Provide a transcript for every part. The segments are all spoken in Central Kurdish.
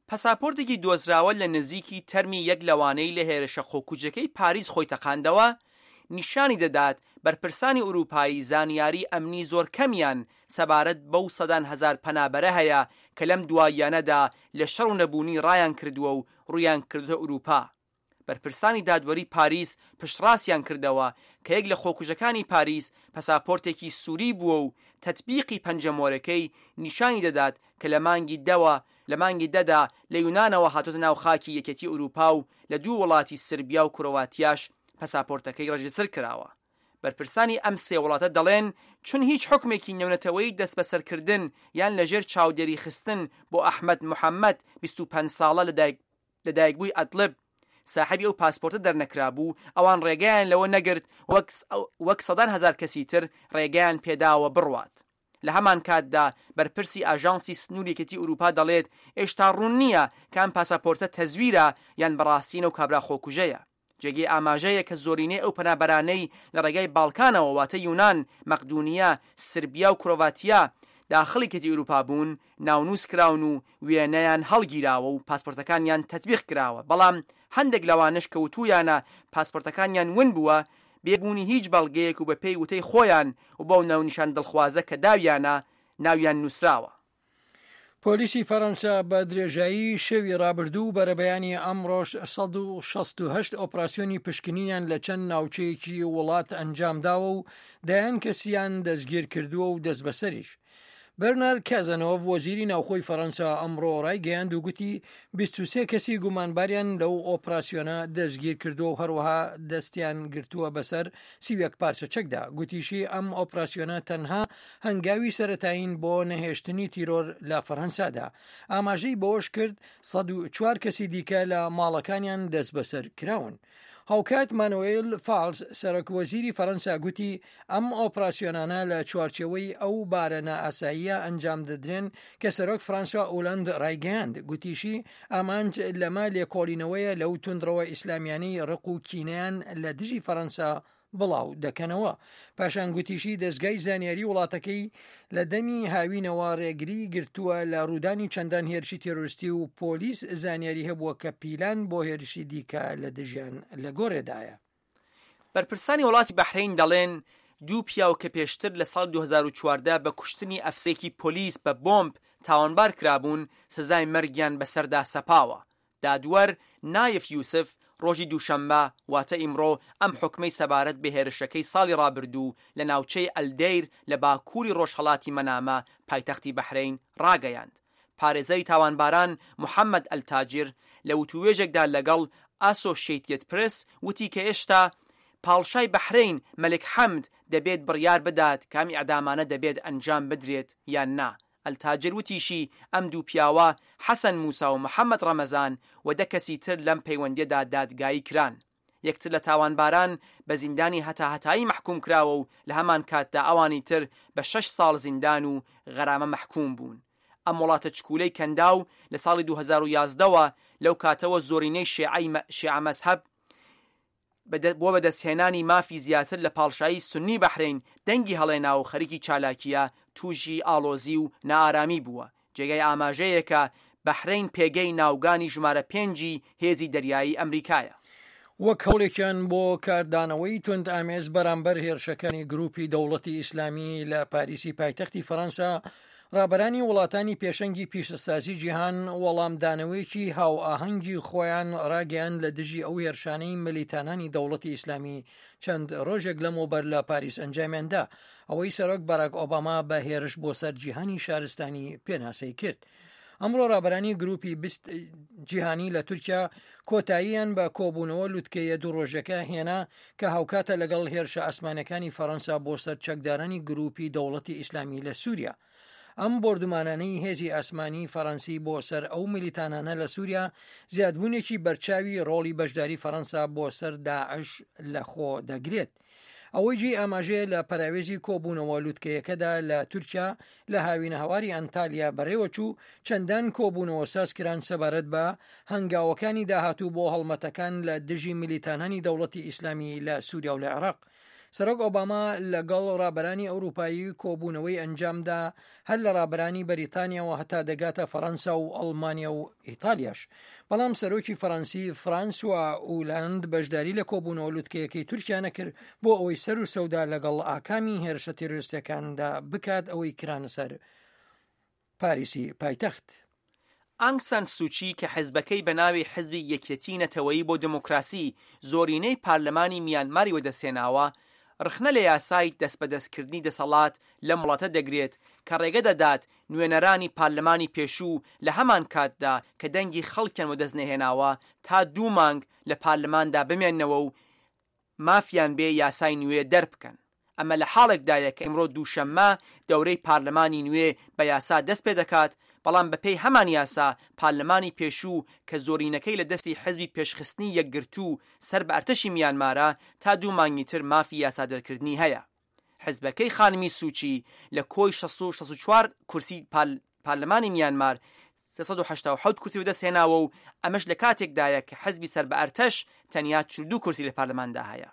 پاساپۆرتێکی دۆزراوە لە نزیکی تەرمی یەک لەوانەی لە هێرشە خۆکوژەکەی پاریس خۆی تەقاندەوە نیشانی دەدات بەرپرسانی ئوروپایی زانیاری ئەمنی زۆر کەمیان سەبارەت بەو سەدان هەزار پەنابەرە هەیە کە لەم دواییانەدا لە شەڕ و نەبوونی ڕایان کردووە و ڕوویان کردوتە ئوروپا. بەرپرسانی دادوەری پاریس پشتڕاستیان کردەوە کە یەک لە خۆکوژەکانی پاریس پاساپۆرتێکی سووری بووە و تەطبیقی پەنجەمۆرەکەی نیشانی دەدات کە لە مانگی دەدا لە یونانەوە هاتوتە ناو خاکی یەکێتی ئوروپا و لە دوو وڵاتی سربیا و کڕۆواتیاش پاساپۆرتەکەی ڕەجستر کراوە. بەرپرسانی ئەم سێ وڵاتە دەڵێن چون هیچ حکمێکی نێونەتەوەی دەست بەسەرکردن یان لەژێر چاودێری خستن بۆ ئەحمەد محەممەد 25 ساڵە لەدایکبووی ئەتلب ساحەبی ئەو پاسپۆرتە دەرنەکرابوو ئەوان ڕێگەیان لەوە نەگرت وەک 100,000 کەسی تر ڕێگەیان پێداوە بڕوات. لە هەمان کاتدا بەرپرسی ئاژانسی سنووریەکەتی ئوروپا دەڵێت ئێشتا ڕوون نییە کام پاسەپۆرتە تەزویرە یان بەڕاستینە و کابرا خۆکوژەیە. جێگەی ئاماژەیە کە زۆرینەی ئەو پەنابەرانەی لە ڕێگای باڵکانەوە واتە یونان، مەقدونیا، سربیا و کرۆڤاتیا داخڵی کەتی ئوروپا بوون ناونووس کراون و وێنەیان هەڵگیراوە و پاسپۆرتەکانیان تەطبیق کراوە. بەڵام هەندێک لەوانش کەوتویانە پاسپۆرتەکانیان ون بووە بێبوونی هیچ بەڵگەیەک و بە پێی وتەی خۆیان و بەو ناونیشان دڵخوازە کە داویانە ناویان نووسراوە. پۆلیسی فەڕەنسا بە درێژایی شەوی ڕابردوو بەرەبەیانی ئەمڕۆژ 168 ئۆپراسیۆنی پشکنینیان لە چەند ناوچەیەکی وڵات ئەنجامداوە و دایان کەسیان دەستگیر کردووە و دەست بەسەریش. بەرنار کازانۆڤ وەزیری ناوخۆی فەڕەنسا ئەمڕۆ ڕایگەیاند و گوتی 23 کەسی گومانباریان لەو ئۆپراسیۆنە دەستگیر کردووە و هەروەها دەستیان گرتووە بەسەر 31 پارچە چەکدا. گوتیشی ئەم ئۆپراسیۆنە تەنها هەنگاوی سەرەتایین بۆ نەهێشتنی تیرۆر لە فەڕەنسادا. ئاماژەی بەوەش کرد 104 کەسی دیکە لە ماڵەکانیان دەست بەسەر کراون. هاوکات مانوئێل فالس سەرۆکوەزیری فەڕەنسا گوتی ئەم ئۆپراسیۆنانە لە چوارچێوەی ئەو بارەنە ئاساییە ئەنجام دەدرێن کە سەرۆک فرانسوا ئۆلاند ڕایگەیاند. گوتیشی ئامانج لەمە لێکۆڵینەوەیە لەو توندڕەوە ئیسلامیانەی ڕق و کینەیان لە دژی فەڕەنسا بڵاو دەکەنەوە. پاشان گوتیشی دەستگای زانیاری وڵاتەکەی لە دەمی هاوینەوە ڕێگری گرتووە لە ڕوودانی چەندان هێرشی تێرۆریستی و پۆلیس زانیاری هەبووە کە پیلان بۆ هێرشی دیکە لە دژیان لە گۆڕێدایە. بەرپرسانی وڵاتی بەحرین دەڵێن دوو پیاو کە پێشتر لە ساڵ 2014 بە کوشتنی ئەفسێکی پۆلیس بە بۆمب تاوانبار کرابوون سزای مەرگیان بەسەردا سەپاوە. دادوەر نایف یوسف ڕۆژی دووشەممە واتە ئیمڕۆ ئەم حکمەی سەبارەت بە هێرشەکەی ساڵی ڕابردوو لە ناوچەی ئەلدەیر لە باکووری ڕۆژهەڵاتی مەنامە پایتەختی بەحرین ڕاگەیاند. پارێزەری تاوانباران محەممەد ئەلتاجر لە وتوێژێکدا لەگەڵ ئاسۆشیێتد پرس وتی کە ئێشتا پاڵشای بەحرین مەلک حەمد دەبێت بڕیار بدات کامی ئەعدامانە دەبێت ئەنجام بدرێت یان نا. ئەلتاجر وتیشی ئەم دوو پیاوە حەسەن موسا و محەممەد ڕەمەزان و 10 کەسی تر لەم پەیوەندیەدا دادگایی کران. یەکتر لە تاوانباران بە زیندانی هەتاهەتایی محکوم کراوە و لە هەمان کاتدا ئەوانی تر بە 6 ساڵ زیندان و غەرامە محکوم بوون. ئەم وڵاتە چکولەی کەنداو لە ساڵی 2011ەوە لەو کاتەوە زۆرینەی شیعە مەزهەب بۆ بەدەستهێنانی مافی زیاتر لە پاڵشایی سنی بەحرین دەنگی هەڵێنا و خەریکی چالاکیە توژی ئاڵۆزی و نائارامی بووە. جێگەی ئاماژەیەکە بەحرین پێگەی ناوگانی ژمارە 5 هێزی دەریایی ئەمریکایە. وەک هەوڵێکیان بۆ کاردانەوەی تند ئامێز بەرامبەر هێرشەکانی گروپی دەوڵەتی ئیسلامی لە پاریسی پایتەختی فەڕەنسا ڕابەرانی وڵاتانی پێشەنگی پیشەسازی جیهان وەڵامدانەوەیەکی هاو ئاهەنگی خۆیان ڕاگەیان لە دژی ئەو هێرشانەی ملیتانانی دەوڵەتی ئیسلامی چەند ڕۆژێک لەمەوبەر لە پاریس ئەنجامیاندا ئەوەی سەرۆک باراک ئۆباما بە هێرش بۆ سەر جیهانی شارستانی پێناسەی کرد. ئەمڕۆ ڕابەرانی گروپی بیست جیهانی لە تورکیا کۆتاییان بە کۆبوونەوە لوتکەیە دوو ڕۆژەکە هێنا کە هاوکاتە لەگەڵ هێرشە ئاسمانەکانی فەڕەنسا بۆ سەر چەکدارانی گروپی دەوڵەتی ئیسلامی لە سووریا. ئەم بردومانانەی هێزی ئاسمانی فەڕەنسی بۆ سەر ئەو ملیتانانە لە سووریا زیادبوونێکی بەرچاوی ڕۆڵی بەشداری فەڕەنسا بۆ سەر داعش لەخۆ دەگرێت. ئەوەی جێ ئاماژەیە لە پەراوێزی کۆبوونەوە لوتکەیەکەدا لە تورکیا لە هاوینە هەواری ئەنتالیا بەڕێوەچوو چەندان کۆبوونەوە سازکران سەبارەت بە هەنگاوەکانی داهاتوو بۆ هەڵمەتەکان لە دژی ملیتانانی دەوڵەتی ئیسلامی لە سووریا و لە عێراق. سەرۆک ئۆباما لەگەڵ ڕابەرانی ئەوروپایی کۆبوونەوەی ئەنجامدا هەر لە ڕابەرانی بەریتانیاوە هەتا دەگاتە فەڕەنسا و ئەڵمانیا و ئیتالیاش. بەڵام سەرۆکی فەڕەنسی فرانسوا ئولاند بەشداری لە کۆبوونەوە لوتکەیەکەی تورکیا نەکرد بۆ ئەوەی سەر و سەودا لەگەڵ ئاکامی هێرشە تێرۆریستەکاندا بکات ئەوەی کرانە سەر پاریسی پایتەخت. ئانگ سان سوچی کە حزبەکەی بە ناوی حزبی یەکێتی نەتەوەیی بۆ دموکراسی زۆرینەی پارلەمانی میانماری وەدەسێناوە، ڕخنە لە یاسای دەستبەدەستکردنی دەسەڵات لە وڵاتە دەگرێت کە ڕێگە دەدات نوێنەرانی پارلەمانی پێشوو لە هەمان کاتدا کە دەنگی خەڵکیان وەدەستنەهێناوە تا 2 مانگ لە پارلەماندا بمێننەوە و مافیان بێ یاسای نوێ دەربکەن. ئەمە لە حاڵێکدایە کە ئەمڕۆ دووشەممە دەورەی پارلەمانی نوێ بە یاسا دەست پێ دەکات، بەڵام بەپێی هەمان یاسا پارلەمانی پێشوو کە زۆرینەکەی لە دەستی حزبی پێشخستنی یەکگرتوو سەر بە ئەرتەشی میانمارە تا 2 مانگی تر مافی یاسا دەرکردنی هەیە. حزبەکەی خانمی سوچی لە کۆی 64 کورسی پارلەمانی میانمار 387 کورسی بەدەستهێناوە و ئەمەش لە کاتێکدایە کە حزبی سەر بە ئەرتەش تەنیا 42 کورسی لە پارلەماندا هەیە.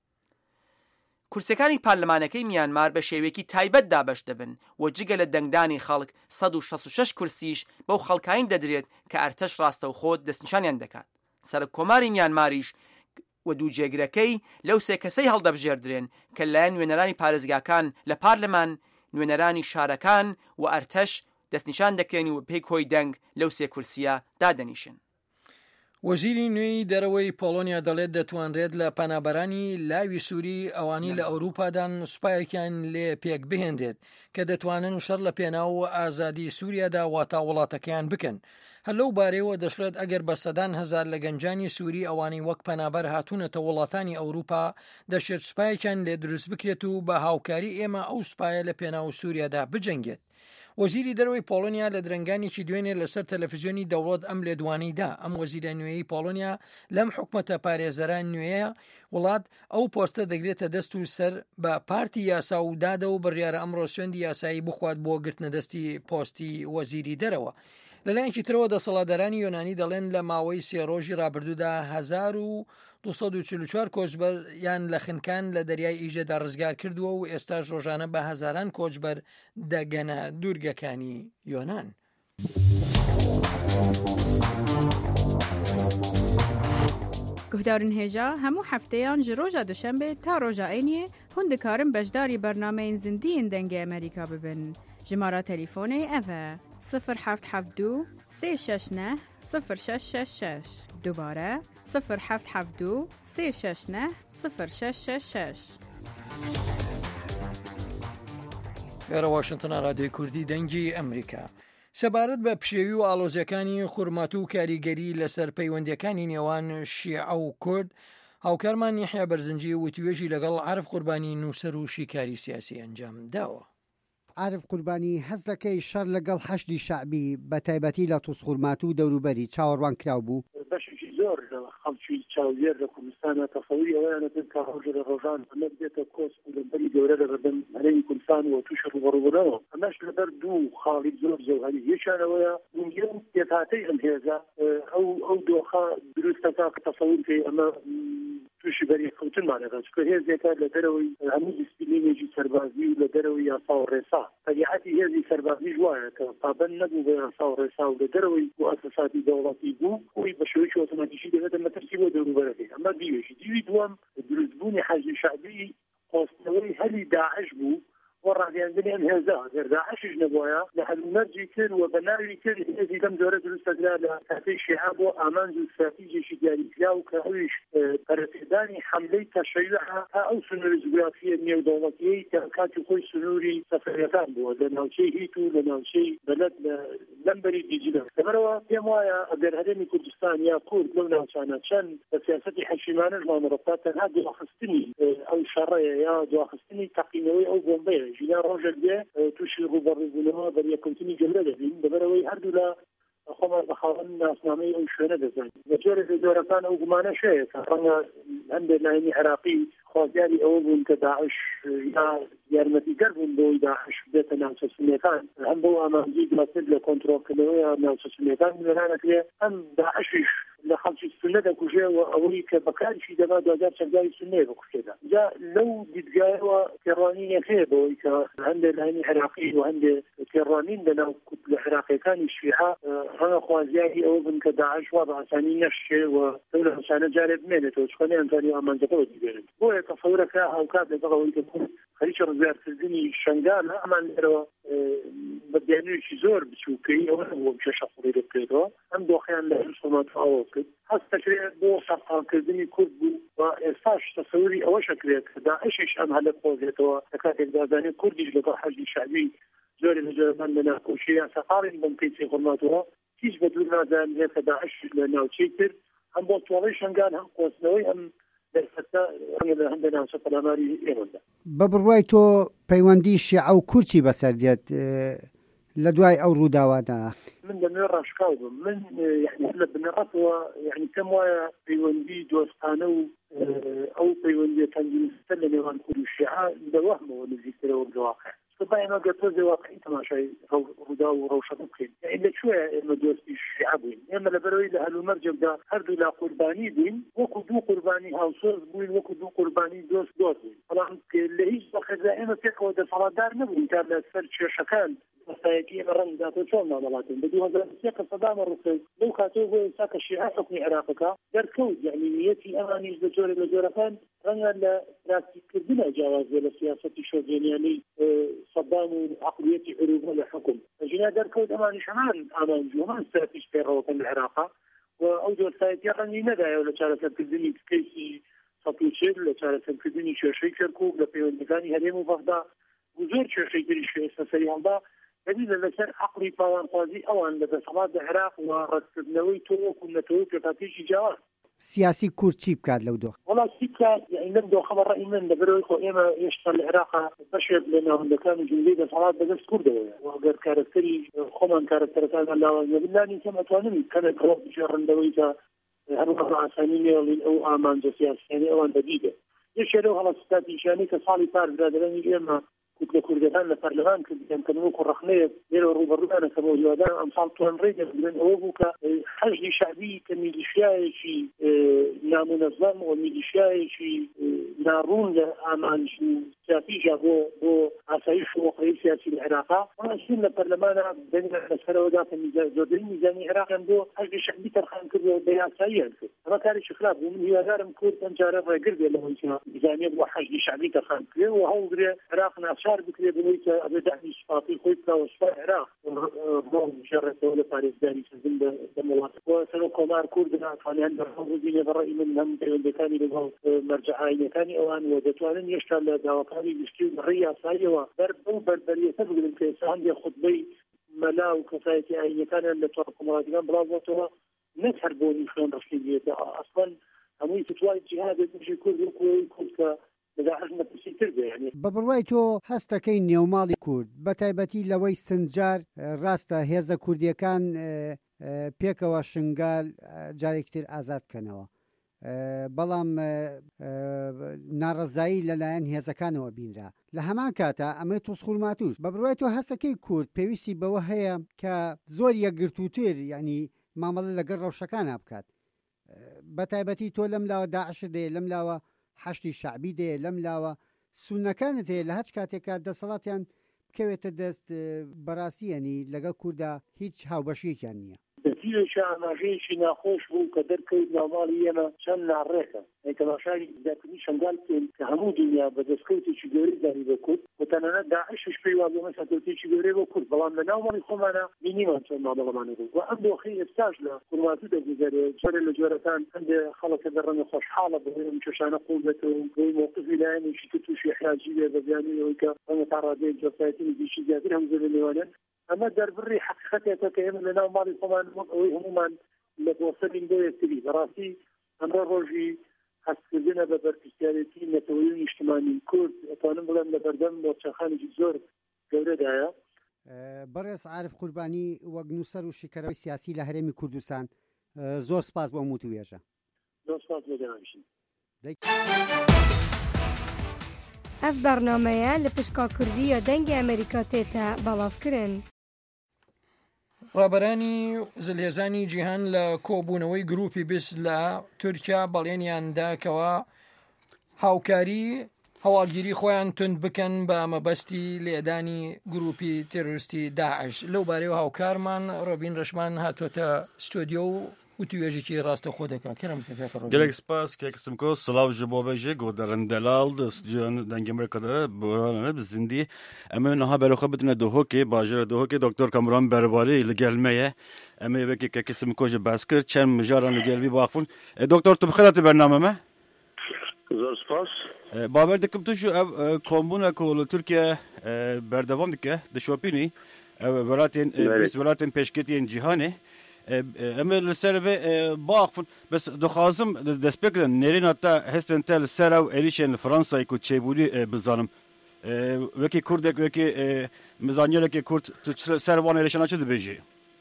کورسەکانی پارلەمانەکەی میانمار بە شێوەیەکی تایبەت دابەش دەبن و جگە لە دەنگدانی خەڵک 166 کورسیش بەو خەڵکاین دەدرێت کە ئەرتەش ڕاستەوخۆ دەستنیشانیان دەکات. سەرۆک کۆماری میانماریش و دووجێگرەکەی لەو 3 کەسەی هەڵدەبژێردرێن کە لەلایەن نوێنەرانی پارێزگاکان لە پارلەمان، نوێنەرانی شارەکان و ئەرتەش دەستنیشان دەکرێن و پێی کۆی دەنگ لەو 3 کورسیە دادەنیشن. وەزیری نوێی دەرەوەی پۆلۆنیا دەڵێت دەتوانرێت لە پەنابەرانی لاوی سووری ئەوانی لە ئەوروپادان سوپایەکیان لێ پێک بهێنرێت کە دەتوانن شەڕ لە پێناو ئازادی سووریادا واتە وڵاتەکەیان بکەن. هەر لەو بارەیەوە دەشڵێت ئەگەر بە سەدان هەزار لە گەنجانی سووری ئەوانی وەک پەنابەر هاتوونەتە وڵاتانی ئەوروپا دەشێت سوپایەکیان لێ دروست بکرێت و بە هاوکاری ئێمە ئەو سوپایە لە پێناو سووریادا بجەنگێت. وەزیری دەرەوەی پۆلۆنیا لە درنگانێکی دوێنێ لەسەر تەلەڤیزیۆنی دەوڵەت ئەم لێدوانەیدا ئەم وەزیرە نوێیی پۆلۆنیا لەم حکومەتە پارێزەران نوێیە وڵات ئەو پۆستە دەگرێتە دەست و سەر بە پارتی یاسا و دادە و بڕیارە ئەمڕۆ سوێندی یاسایی بخوات بۆ گرتنە دەستی پۆستی وەزیری دەرەوە. لەلایەنکی ترەوە دەسەڵاتدارانی یۆنانی دەڵێن لە ماوەی 3 ڕۆژی ڕابردوودا 1244 کۆچبەر یان لە خنکان لە دەریای ئیژەدا ڕزگار کردووە و ئێستاش ڕۆژانە بە هەزاران کۆچبەر دەگەنە دوورگەکانی یۆنان. گهدارن هێژا هەموو هەفتەیان ji ڕۆژە دوشەمبێ تا ڕۆژە عینیە hûn dikarin beşdarî bernameyên zindiyên dengê Amerîka bibin. Jimara telefônê ev e 0772 369 0666 dubare 0772 369 0666. ئێرە واشنتنە رادیۆی کوردی دەنگی ئەمریکا. سەبارەت بە پشێوی و ئاڵۆزیەکانی خوڕمات و کاریگەری لەسەر پەیوەندیەکانی نێوان شیعە و کورد، هاوکارمان یحیا بەرزنجی وتوێژی لەگەڵ عارف قوربانی نووسەر و شیکاری سیاسی ئەنجام داوە. عارف قوربانی هەز دەکەی شەڕ لەگەڵ حەشدی شەعبی بە تایبەتی لە تووسخورمات و دەوروبەری چاوەڕوان کراو بوو؟ بەشێکی زۆر لە خەڵکی چاوێر لە کوردستانە تەسەووری ئەوەیانە بن کە ڕۆژە لە ڕۆژان ئەمە بێتە کۆست و لەبەری گەورە لەبەردەم هەرێمی کوردستان و تووشە ڕوبەڕووبوونەوە. ئەمەش لەبەر دوو خاڵی زۆر زۆرهەری یەکیانەوەیە یەک پێکهاتەی ئەم هێزە ئەو دۆخە دروستەکە کە تەسەوور پێی ئەمە تووشی بەریەکەوتنمانەکە چکە هێزێکە لە دەرەوەی هەموو دیسپلینێکی سەربازی و لە دەرەوەی یاسا و ڕێسا تەبیعەتی هێزی سەربازیش وایە کە پابەند نەبوو بە یاسا و ڕێسا و لە دەرەوەی موسساتی دەوڵەتی بوو خۆی بە شێوەیەکی ئۆتۆماتیکی دەبێتە مەترسی بۆ دەوروبەرەکەی. ئەمە دیوێکی دیوی دووەم دروستبوونی حەزبی شەعبی خۆستنەوەی هەلی داعش بوو و ڕاگەیاندنی ئەم هێزە ئەگەر داعشش نەبووایە لە هەلومەرجی کرد و بە ناوی کرد هێزی لەم جۆرە دروستەکرا لە کاتەی شیعە بۆ ئامانج و استراتیجێکی دیاریکرا و کە ئەویش پەرەسێدانی حەملەی تەشەیوعە تا ئەو سنووری جوگرافیە نێودەوڵەتیەی کە کاتی خۆی سنووری سەفەرەکان بووە لە ناوچەی هیت و لە ناوچەی بەلەد لەمبەری دیجلە. لەبەرەوە پێم وایە ئەگەر هەرێمی کوردستان یا کورد لەو ناوچانە چەند بە سیاسەتی حەشیمانە ژمانەڕەتا تەنها دواخستنی ئەو شەڕەیە یا دواخستنی تەقینەوەی ئەو بۆمبەیە ژینا ڕۆژێک بێ تووشی ڕوبەڕووبوونەوە بەریەکەوتنی گەورە دەبین. لەبەرەوەی هەردوو لە خۆمان بەخاوەن ناسنامەی ئەو شوێنە دەزانین. لە جۆرە جۆرەکان ئەو گومانە شەیە کە ڕەنگە هەندێک لایەنی عێراقی خوازیاری ئەوە بوون کە داعش یا یارمەتیگەر بوون بۆی داعش بێتە ناوچە سونیەکان هەم بۆ ئامانجی دواتر لە کۆنتڕۆڵکردنەوەی ناوچە سونیەکان وێرانەکرێ هەم داعشیش لە خەڵکی سنە دەکوژێەوە ئەوەی کە بەکاریشی دەبا دوجار چەنداری سنەیە بکوژێدا جا لەو دیدگایەوە تێڕوانینێک هەیە بەوەی کە هەندێک لانی عێراقی و هەندێک تێڕوانین لەناو لە عێراقیەکانی شیعە ڕەنگە خوازیاری ئەوە بن کە داعش وا بە ئاسانی نەشێ و ئەو لە حسانە جارێ بمێنێتەوە چکۆنێ ئەمزانی ئامانجەکەەوە دیبێنێت بۆیە تەسەورەکە هاوکات لەگەڵەوەی کە خەریکە ڕزگارکردنی شنگال ئەمان لێرەوە بەدیانوێکی زۆر بچووکەی ئەوە بۆ بچە شەقڵی دەکرێتەوە ئەم دۆخیان لە هەرسۆمات ئەوە کرد هەست دەکرێت بۆ سەرقالکردنی کورد بوو و ئێستاش تەسەوری ئەوە شەکرێت کە داعشیش ئەم هەلە خۆزێتەوە لە کاتێک دازانێت کوردیش لەگەڵ حەشدی شەعبی زۆری لە جۆرەمان لە ناکۆشی یا سەقاڵین بەم پێچی خۆرماتەوە هیچ بە دوور نازانێت کە داعش لە ناوچەی کرد هەم بۆ تۆڵەی شنگال هەم قۆستنەوەی ئەم هەندێک ناوچە پەلاماری ئێمەدا بە بڕوای تۆ پەیوەندی شیعە و کورچی بەسەر دێت لە دوای ئەو ڕووداوادا من لەنوێ ڕاشکاو بم من لە بنەڕەتەوە یعنی پێم وایە پەیوەندی دۆستانە و ئەو پەیوەندی تەنگیستە لە نێوان کورد و شیعە لەوەهمەوە نزیکترەوە بواقع باینەوە گەتۆ زێواقعی تەماشای ڕوودا و ڕەوشەکە بکەین لەکوێ ئێمە دۆستی شیعە بووین ئێمە لەبەرەوەی لە هەلومەرجێکدا هەردوو لا قوربانی بووین وەکو دوو قوربانی هاوسۆز بووین وەکو دوو قوربانی دۆست بووین بەڵام لە هیچ وەختدا ئێمە پێکەوە دەسەڵاتدار نەبووین تا لە سەر کێشەکان مەسایەکی ئێمە ڕەنگداتۆ چۆن مامەڵاتین بە 2003 کە سەدامە ڕووکرد لەو کاتەوە بۆ ئێستا کە شیعە حکمی عێراقەکە دەرکەوت یعنی نیەتی ئەمانیش بە جۆرێک لە جۆرەکان ڕەنگە لە پراکتیکردنە جیاوازێ لە سیاسەتی شۆڤێنیانەی سەدام و عقليتي عروبة لحكم فجينا دركود أمان شمان أمان جومان ساتيش بيروك العراق وأوجه السايتي راني ندايا ولا شارة الكذني كيسي سطوشير ولا شارة الكذني شاشي كركوب لبيون مكاني هذه مفضة وزور شاشي كريشي سريع الله بديل لسر عقلي طوان قاضي أوان لدى صلاة العراق ورسلنوي توك ونتوي كفاتيشي جوان سیاسی کورد چی بکات لەو دۆخ وڵات چی بکات یعنی لەم دۆخەمە ڕەئی من لەبەرەوەی خۆ ئێمە هێشتا لە عێراقا بەشێک لە ناوەندەکانی جملەی دەسەڵات بەدەست کوردەوەیە ئەگەر کارکتەری خۆمان کارکتەرەکانمان لاوازە بلانی کەم ئەتوانم کەمێک ڕۆ بژێڕندەوەی تا هەروەها ئاسانی نێڵین ئەو ئامانجە سیاسیانەی ئەوان بەدیدە یەکێ لەو هەڵەستاتیشانەی کە ساڵی پار برادرانی ئێمە کوتلە کوردەکان لە پەرلەمان کردیان کە وەکو ڕەخنەیە لێرە ڕوبەڕوودانەکەمە هیوادار ئەمساڵ توانڕێ دەبن ئەوە بوو کە حەشدی شەعبی کە میلیشیایەکی نامونەظەم و میلیشیایەکی ناڕوون لە ئامانج سیاسیژا بۆ ئاسایش و وەقەی سیاسی لە عێراقا ئەمەشین لە پەرلەمانە بەنگە لەسەرەوەدا کە زۆرترین میزانی عێراقیان بۆ حەشدی شەعبی تەرخان کردەوە بە یاساییان کرد ئەمە کارێکی خراپ بوو من هیوادارم کورد ئەم جارە ڕێگر بێ لەوەی کە میزانیەت بۆ حەشدی شەعبی تەرخان کرێ و هەوڵدرێ عێراق ناچار بکرێ بەوەی کە ئەبێ داعمی شفافی خۆی بکاوە سوپای عێراق ڕۆم شێڕێتەوە لە پارێزگاری سەردن بە وڵات سەرۆک کۆمار کورد ناتوانیان بەڕۆژینێ بەڕێی من هەم پەیوەندەکانی لەگەڵ مەرجەعاینەکانی ئەوان و دەتوانن هێشتا لە داواکانی گشتی و ڕێی یاساییەوە بەو بەربەریەتە بگرن کە ئێستا هەندێک خوتبەی مەلا و کەسایەتی ئاینەکانیان لە تۆڕ کۆمەڵاتیەکان بڵاوبۆتەوە نەک هەر بۆ نیشان ڕشتی بێتە ئەسڵەن هەمووی فتوای جیهادێک تووشی کورد وەکوی کورد کە بە بڕوای تۆ هەستەکەی نێوماڵی کورد بە تایبەتی لەوەی سنجار ڕاستە هێزە کوردیەکان پێکەوە شنگال جارێکتر ئازاد بکەنەوە بەڵام ناڕەزایی لەلایەن هێزەکانەوە بینرا لە هەمان کاتە ئەمە تووسخورماتوش بە بڕوای تۆ هەستەکەی کورد پێویستی بەوە هەیە کە زۆر یەکگرتووتر ینی مامەڵە لەگەڵ ڕەوشەکانە بکات بە تایبەتی تۆ لەم لاوە داعش دێ لەم لاوە حەشتی شەعبی دێ لەم لاوە سونەکانت هەیە لە هەچ کاتێکا دەسەڵاتیان بکەوێتە دەست بەڕاستیەنی لەگەڵ کووردا هیچ هاوبەشیەکیان نییە دەتیرێکی ئاماژەیەکی ناخۆش بوو کە دەرکەوت ناوماڵی ئێمە چەند ناڕێکە تەماشای داکردنی شنگال بکەین کە هەموو دنیا بە دەستکەوتێکی گەورەی داری بە کورد و تەنانەت داعشش پێی وا بوو مەسەکەوتێکی گەورەی بۆ کورد بەڵام لە ناوماڵی خۆمانە بینیمان چۆن مامەڵەمانە بوو و ئەم دۆخەی ئێستاش لە کوردماتوو دەگوزارێت جۆرە لە جۆرەکان هەندێک خەڵکە دەڕەنە خۆشحاڵە بەهۆی ئەم کێشانە قوڵبێتەوە و بۆی مووقفی لایەنێکی کە تووشی حراجی بێ بە بیانی ئەوەی کە ڕەنگە تا ڕادەیەک جۆسایەتی نزیکی زیاتر هەمزە لە نێوانێت ئەمە دەربڕی حقیقەتێکە کە ئێمە لە ناو ماڵی خۆمان ئەوەی هەمومان لە بۆسەرین بۆ یەکتری بەڕاستی ئەمە ڕۆژی هەستکردنە بە بەرپرسیارەتی نەتەوەیی و نیشتیمانی کورد ئەتوانم بڵێم لە بەردەم مۆرچەخانێکی زۆر گەورەدایە بەڕێز عارف قوربانی وەک نووسەر و شیکەرەوەی سیاسی لە هەرێمی کوردستان زۆر سپاس بۆ موت و وێژە زۆر سپاس بۆ جەنابشین ئەف بەرنامەیە لە پشکا کوردی یا دەنگی ئەمریکا تێتە بەڵاوکردن ڕابەرانی زلهێزانی جیهان لە کۆبوونەوەی گروپی بیست لە تورکیا بەڵێنیانداکەوە هاوکاری هەواڵگیری خۆیان تند بکەن بە مەبەستی لێدانی گروپی تێرۆریستی داعش. لەو بارەیەوە هاوکارمان ڕۆبین ڕەشمان هاتۆتە ستۆدیۆ و وتوێژێکی ڕاستە خۆ دەکات. gelek spas kesim ko slav ji bo veje goderin delal de stüdyon dengemer kadar buranı biz zindi ama naha beroxa bitne dohoke bajra dohoke doktor Kamran Berbari li gelmeye ama veki kesim ko je baskır çem mijaran gelvi baxfun doktor tu bxirati bernameme zor spas baber dikim tu şu ev kombuna ko Türkiye berdevam dike de şopini velatin biz velatin peşketiyen cihane امر لسر و باخفن بس دخوازم دسپکن نرین حتی هستن تل سر و ایلیشن فرانسای کو چیبولی بزنم وکی کردک وکی مزانیل که کرد تو سر وان ایلیشن چه دبیجی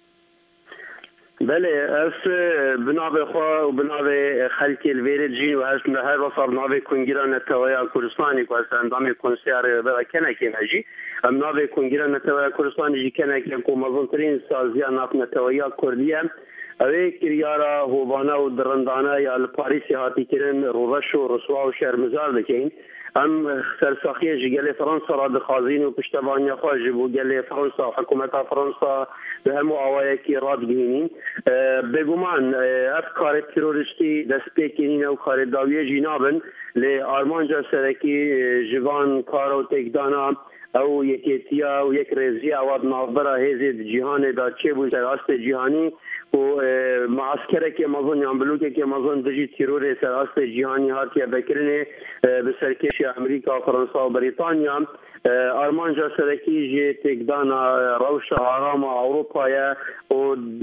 بله اس بنابه خوا و بنابه خلق الویرد جین و هست هر وصل بنابه کنگیران نتویا کردستانی که هست اندام کنسیار بلا کنه که نجی بنابه کنگیران نتویا کردستانی جی کنه که مزونترین سازیا ناف نتویا کردیه اوه کریارا هوبانا و درندانه یا لپاریسی هاتی کرن روش و رسوا و شرمزار دکین ام سرساخی جگل فرانسا را دخازین و پشتبانی خواهج بو گل فرانسا و حکومت فرانسا به همو آوائه که راد گینین بگومان افکار تروریستی دست پیکنین و کار داویه جینابن لی آرمانجا سرکی جوان کار و تکدانا او یکیتیا و یک ریزی اواد نافبرا هزید جهان دا چه بود سراست جهانی و معسکره که مازون یانبلوکه که مازون دجی تیرور سراست جهانی هاتیه بکرنه به سرکش امریکا فرانسا و بریتانیا آرمانجا سرکی جی تکدانا روش آرام اوروپایا و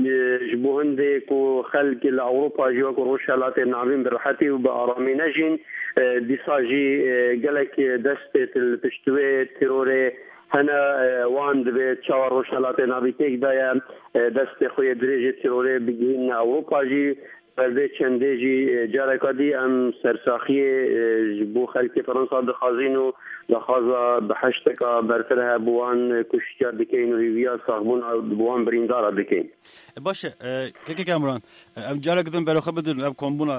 جبوهنده که خلق الاوروپا جوا که روشالات نامین برحتی و به آرامی نجین دیساجی گلک دست پشتوه تیرور هنا وان دبه چهار روشالات نابی تک دایا دست خوی دریج تیروره بگین اوروپا جی برده چنده جی جارکادی ام سرساخی بو خلق فرانسا دخازینو دخازا بحشتکا برتره بوان کشتیا دکین و هیویا ساخبون بوان بریندارا دکین باشه که کامران ام جارکدن بروخه بدن ام کمبونا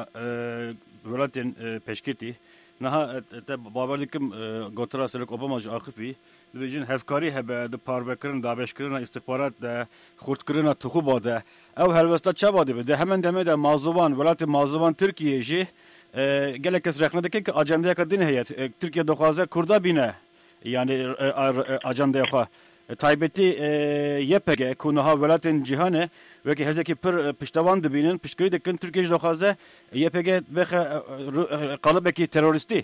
ولاتین پشکتی نها باور دکم گوترا سرک اوباما جو آخفی دبیجن هفکاری هبه د پاربکرن دابشکرن استخبارات د خردکرن تخو باده او هلوستا چه باده بده همین دمه د مازوان ولات مازوان ترکیه جی گله کس رخنه دکه که اجنده کدین هیت ترکیه دخوازه کردا بینه یعنی اجنده خو تایبتی یپگه کنها ولاتن جهانه وکی هزکی پر پشتوان دبینن پشکری دکن ترکیه دخوازه یپگه بخ قالبکی تروریستی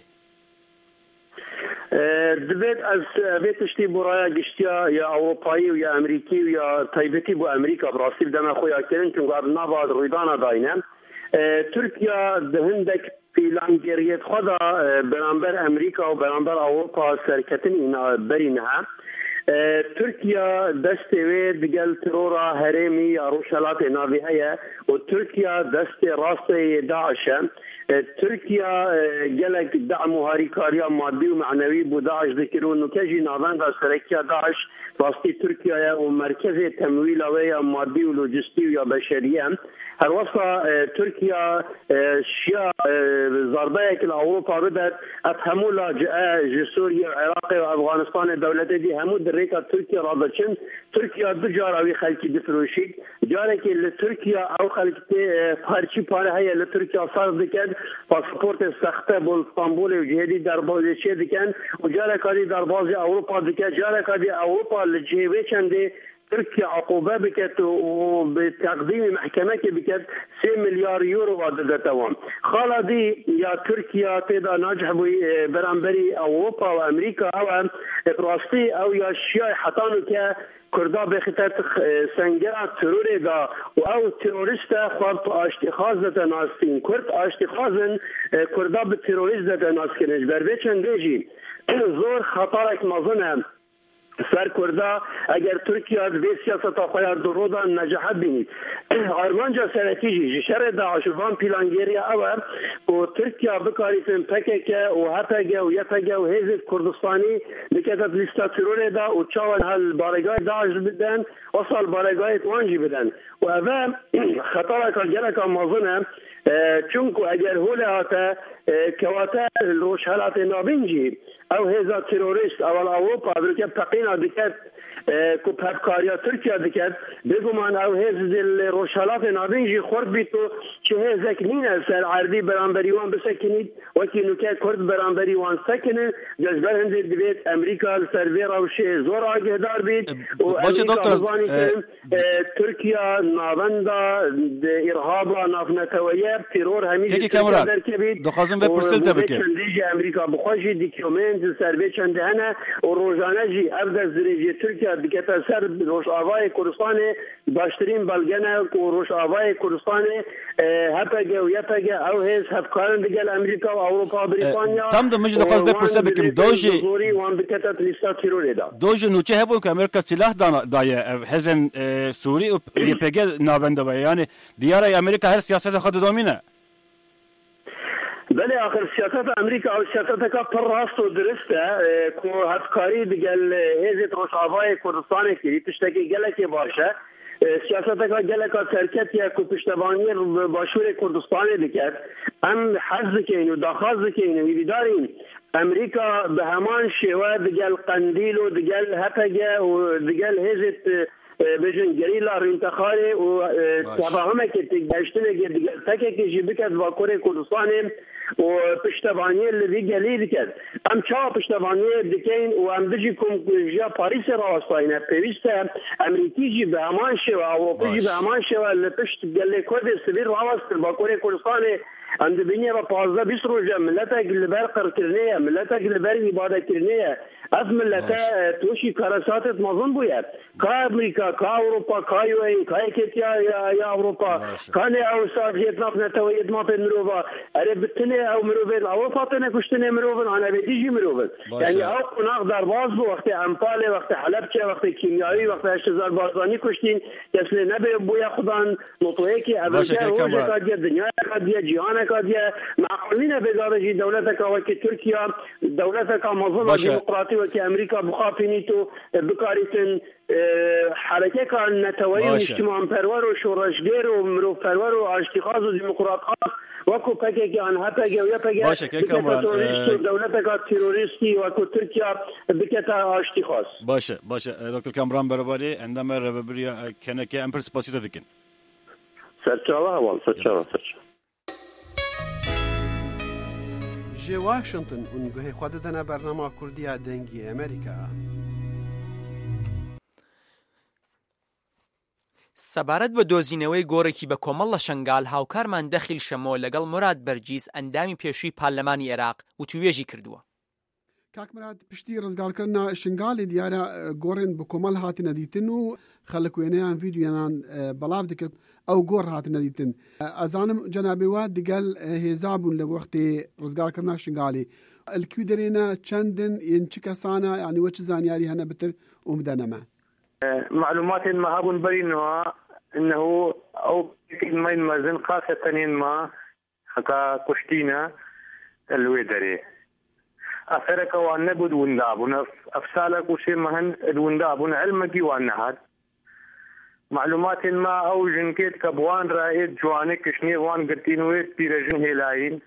دبیت از بیتشتی برای گشتیا یا اروپایی و یا امریکی و یا تایبتی بو امریکا براسیل دم خویا کرن چون قبل نباد رویدانا داینه ترکیه دهندک پیلانگریت خدا برانبر امریکا و برانبر اروپا سرکتن اینا برینها ترکیه دست وی دگل ترورا هرمی روشالات ناوی هیا و ترکیه دست راست داعش ترکیه گلک دعم و هاریکاریا مادی و معنوی بو داعش ذکرون و کجی ناوان دا سرکیه داعش راستی ترکیه و مرکز تمویل و مادی و لوجستی و یا بشریه هر وصا ترکیه شیا ضربه که اوروپا بدد افهمو لاجئه جسوریا عراق و افغانستان دولت دی همو دريكا تركيا رادشن تركيا دجاراوي خلقي دفروشيك جارك لتركيا او خلقتي فارشي باره هي لتركيا صار دكان باسبورت سخته بول اسطنبول وجهدي دربازي شي دكان وجارك هذه دربازي اوروبا دكان جارك هذه اوروبا لجيبي چندي تركيا عقوبة بكت وبتقديم محكمة بكت 3 مليار يورو عددتهم خالا دي يا تركيا تدا ناجح برانبري أوروبا وأمريكا أو راستي أو يا الشيعي حطانو كا كردا بخطات سنجرة تروري دا أو تيروريستا خارط اشتخاذة ناسين كرد اشتخاذن كردا بالتيروريست دا ناسكنج بربيشن ديجي زور خطرك مظنة سر کرده اگر ترکیه به سیاست آخوی درود نجاحت بینید آرمانجا سرکیجی شر داعشوان پیلانگیری اول و ترکیه بکاریتن پکه و هپگه و یپگه و حزب کردستانی بکتت لیستا ترور دا و چاوان هل بارگاه داعش بدن اصال بارگاه وانجی بدن و اوه خطا که جلک مازنه چونکو اگر هول هاته کواته روش حالات نابینجی او هزا تروریست اول اوروپا بلکه پقینا دکت که پفکاریا ترکیه دکت بگمان او هز روش حالات نابینجی خورد بیتو چه هزک نینه سر عردی برانبری وان بسکنید وکی نوکه کرد برانبری وان سکنه جزبر هنده دوید امریکا سروی روشه زور آگه دار بید و امریکا بزانی که ترکیه نابنده ارهابا نافنتویه ترور همیشه ترکیه درکه بید دخوازم بپرسل تبکه چندیجی امریکا بخوشی دیکیومنت سروی چنده هنه و روزانه جی افده زریجی ترکیه دکتا سر روش آوای کردستان باشترین بلگنه و روش آوای کردستان هپگه و یپگه او هز هفکارن دیگل امریکا و اوروپا و بریطانیا tam da mecid xwaz bepirse bikim doji nûçe hebû ku Amerîka silah daye ev hezên Sûrî û YPG navende be yani diyara Amerîka her siyaseta xwe didomîne بله آخر سیاست امریکا او سیاست کا پر راست و درسته کو هفکاری دیگل هزت روشاوای کردستان کی تشتکی گلکی باشه سیاست کا گلکا ترکت یا کو پشتوانی باشور کردستان دیگر ام حز کینو داخاز کینو ویدارین امریکا به همان شیوه دیگل قندیل و دیگل هپگه و دیگل هزت بجن گریلا رینتخاری و تفاهمه که تگشتنه دیگل تکه که جیبکت با کره کردستان و پشتوانی اللي جليل كده ام چا پشتوانی دکین و ام دجی کم جا پاریس راستاینه پیوسته امریکی جی به امان شو اوروپی جی به امان شو اللي پشت گله کد سویر راست با کره کردستان عند بینی را 15-20 روز ملتک لبر قرکرنیه ملتک لبر عبادت کرنیه از ملت توشی کارساتت مازن بوید کا امریکا کا اوروپا کا یو ای کا کتیا یا اوروپا کان او ساعت نتوید ما بنروبا اره بتنه او مروبن اوروپا تنه کشتنه مروبن انا بدیجی مروبن یعنی او قناق درواز بو وقت امپال وقت حلب چه وقت کیمیایی وقت 8000 بازانی کشتین کسل نبه بویا خدان نطوه کی اولجه روزه کادیه دنیا کادیه جهان کادیه معقولینه بگاوشی دولت کا وکی ترکیه دولت کا مظلوم دموکراتی وکی امریکا بخافینیتو بکاریتن حرکه کان نتوی اجتماع پرور و شورشگر و مرو پرور و اشتغاز و دموکرات وکو پکه که آنها پکه و یا پکه دولت کا تروریستی وکو ترکیه بکتا اشتغاز باشه دکتر کامران برابری اندام ربریا کنکه امپر سپاسیتا دکن سرچاوه اول سرچاوه جي واشنطن ونگوهی خود دنا برنامه کردیا دنگی امریکا سەبارەت بە دۆزینەوەی گۆڕێکی بە کۆمەڵ لە شنگال هاوکارمان دەخیل شەمۆ لەگەڵ مراد بەرجیس ئەندامی پێشووی پارلەمانی عێراق وتوێژی کردووە. کاک مراد پشتی ڕزگارکردنا شنگالی دیارە گۆڕێن بە کۆمەڵ هاتنە دیتن و خەڵک وێنەیان ڤیدیۆیان بەڵاو دەکرد ئەو گۆڕ هاتنە دیتن ئەزانم جەنابێ وا دیگەل هێزا بوون لە وەختی ڕزگارکردنا شنگالی الکوی دەرێنە چەندن یەن چ کەسانە یعنی وە چ زانیاری هەنە بتر و بدەنەمە معلومات ما هابون برينوا انه او ما ينمزن خاصة ما حكا كشتينا الويدري اثرك وان نبود وندابون افسالك وشي مهن الوندابون علمك وانهاد معلومات ما او جنكيت كبوان رائد جوانك كشني وان قرتينويت بيرجن هلاين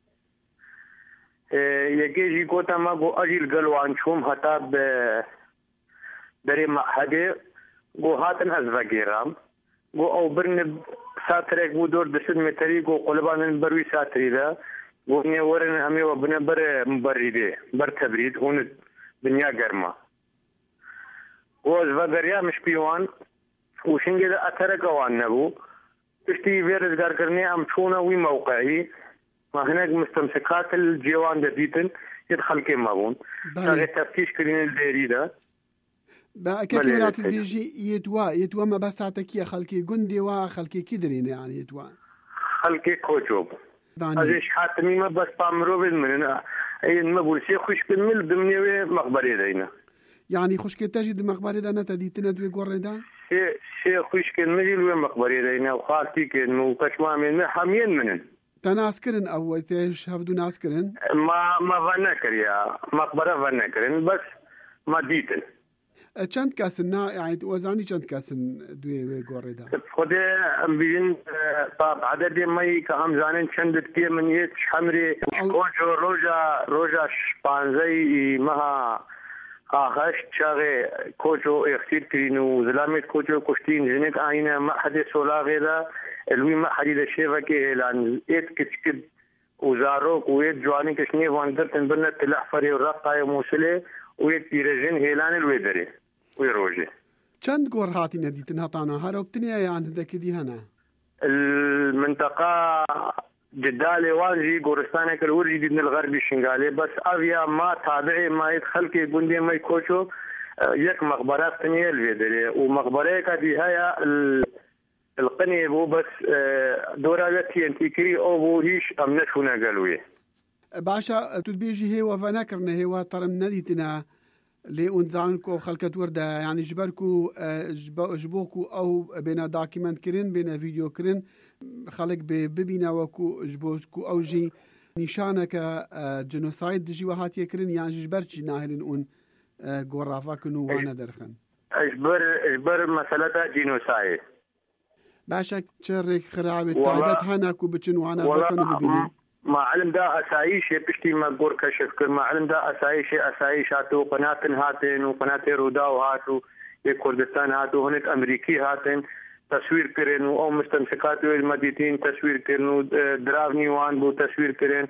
يجيجي قوتا ما قو اجيل قلوان شوم هتاب دري معهده گو هاتن از وگیرم گو او برن ساترک بو دور 10 متری گو قلبان بروی ساتری ده گو نه ورن همي وبنا بر مبرده بر تبريد هون دنیا گرما گو از وگریا مش پیوان وشنگه ده اترک وان نبو تشتي ورزگار کرنے ام چونه وی موقعي ما هناك مستمسكات الجيوان جديدا يدخل كما بون هذا تفتيش كرين الديري ده بأكيد مرات بيجي يتوا ما بس عتكية خلكي جندي وخلكي كدرين يعني يتوا خلكي كوجوب هذا حاتمي ما بس بامرو بالمننا أي ما بقول شيء خوش بالمل دمني مخبري دينا یعنی خوشکێتەژی مەقبارەدا نەتەدیتنە دوێ گۆڕێدا سێ خوشکن مری لێ مەقبەرێدەینە و خاڵتیکردن و پەشمامێنە هەمیان منن تەناسکردن ئەوەی تێش هەفتوو ناسکردن مەڤە نەکردیا مەقبەرە ڤە نەکردن بەس مە دیتن چەند کەسن وەزانی چەند کەسن دوێ وێ گۆڕێدا خودێ ئەم بین عەدەدێ مەی کە ئەمزانن چەندت پێ من هێچ هەمرێ کۆچۆ ڕۆژە پانزەی مەها هەشت چاغێ کۆچۆ ئێختیر کرین و زلامێت کۆچۆ کوشتین ژنێک ئاینە مەحەدێ سۆلاغێدا الوی مەحەدی لە شێڤەکێ هێلان ئێت کچکرد و زارۆک و ئێت جوانی کەش نێوان گرتن برنە تلەحفەرێ و ڕەقایە مووسلێ و ئێت پیرەژن هێلانە لێ دەرێ وی ڕۆژێ چەند گۆڕ هاتی نەدیتن هەتانە هەرەوتنیە یان هەندێکی هەنا المنطقة جدا لێوانجی گۆرستانێک الورجی دیدن الغربی شنگالێ بەس ئەڤیا ما تابعێ مایت خەڵکێ گوندێ مەی کۆچۆ یەک مەقبەرە قنیە لێ دەرێ و مەقبەرەیەکە دی هەیە القنية بو بس دورة تينتيكري أو بو هيش أم نشونا قالوية باشا تدبيجي هي وفناكرنا هي وطرم نديتنا لأنزعنكو خلقت وردة يعني جبركو جبوكو أو بين داكيمنت كرين بين فيديو كرين خلق ببينا وكو جبوكو أو جي نشانك جنوسايد جي وهاتي كرين يعني جبرتي ناهلين أون قرافا كنو وانا درخن اجبر مسألة جنوسايد باشا تشرك خرابة تايبت هناك وبتشن وانا فكانوا ببينين ما علم دا أسايش بشتي ما قور كشف كر ما علم دا أسايش هاتو قناة هاتين وقناة روداو هاتو كردستان هاتو هناك أمريكي هاتين تصوير كرين أو مستمسكات المديتين تصوير كرين درافني وان بو تصوير كرين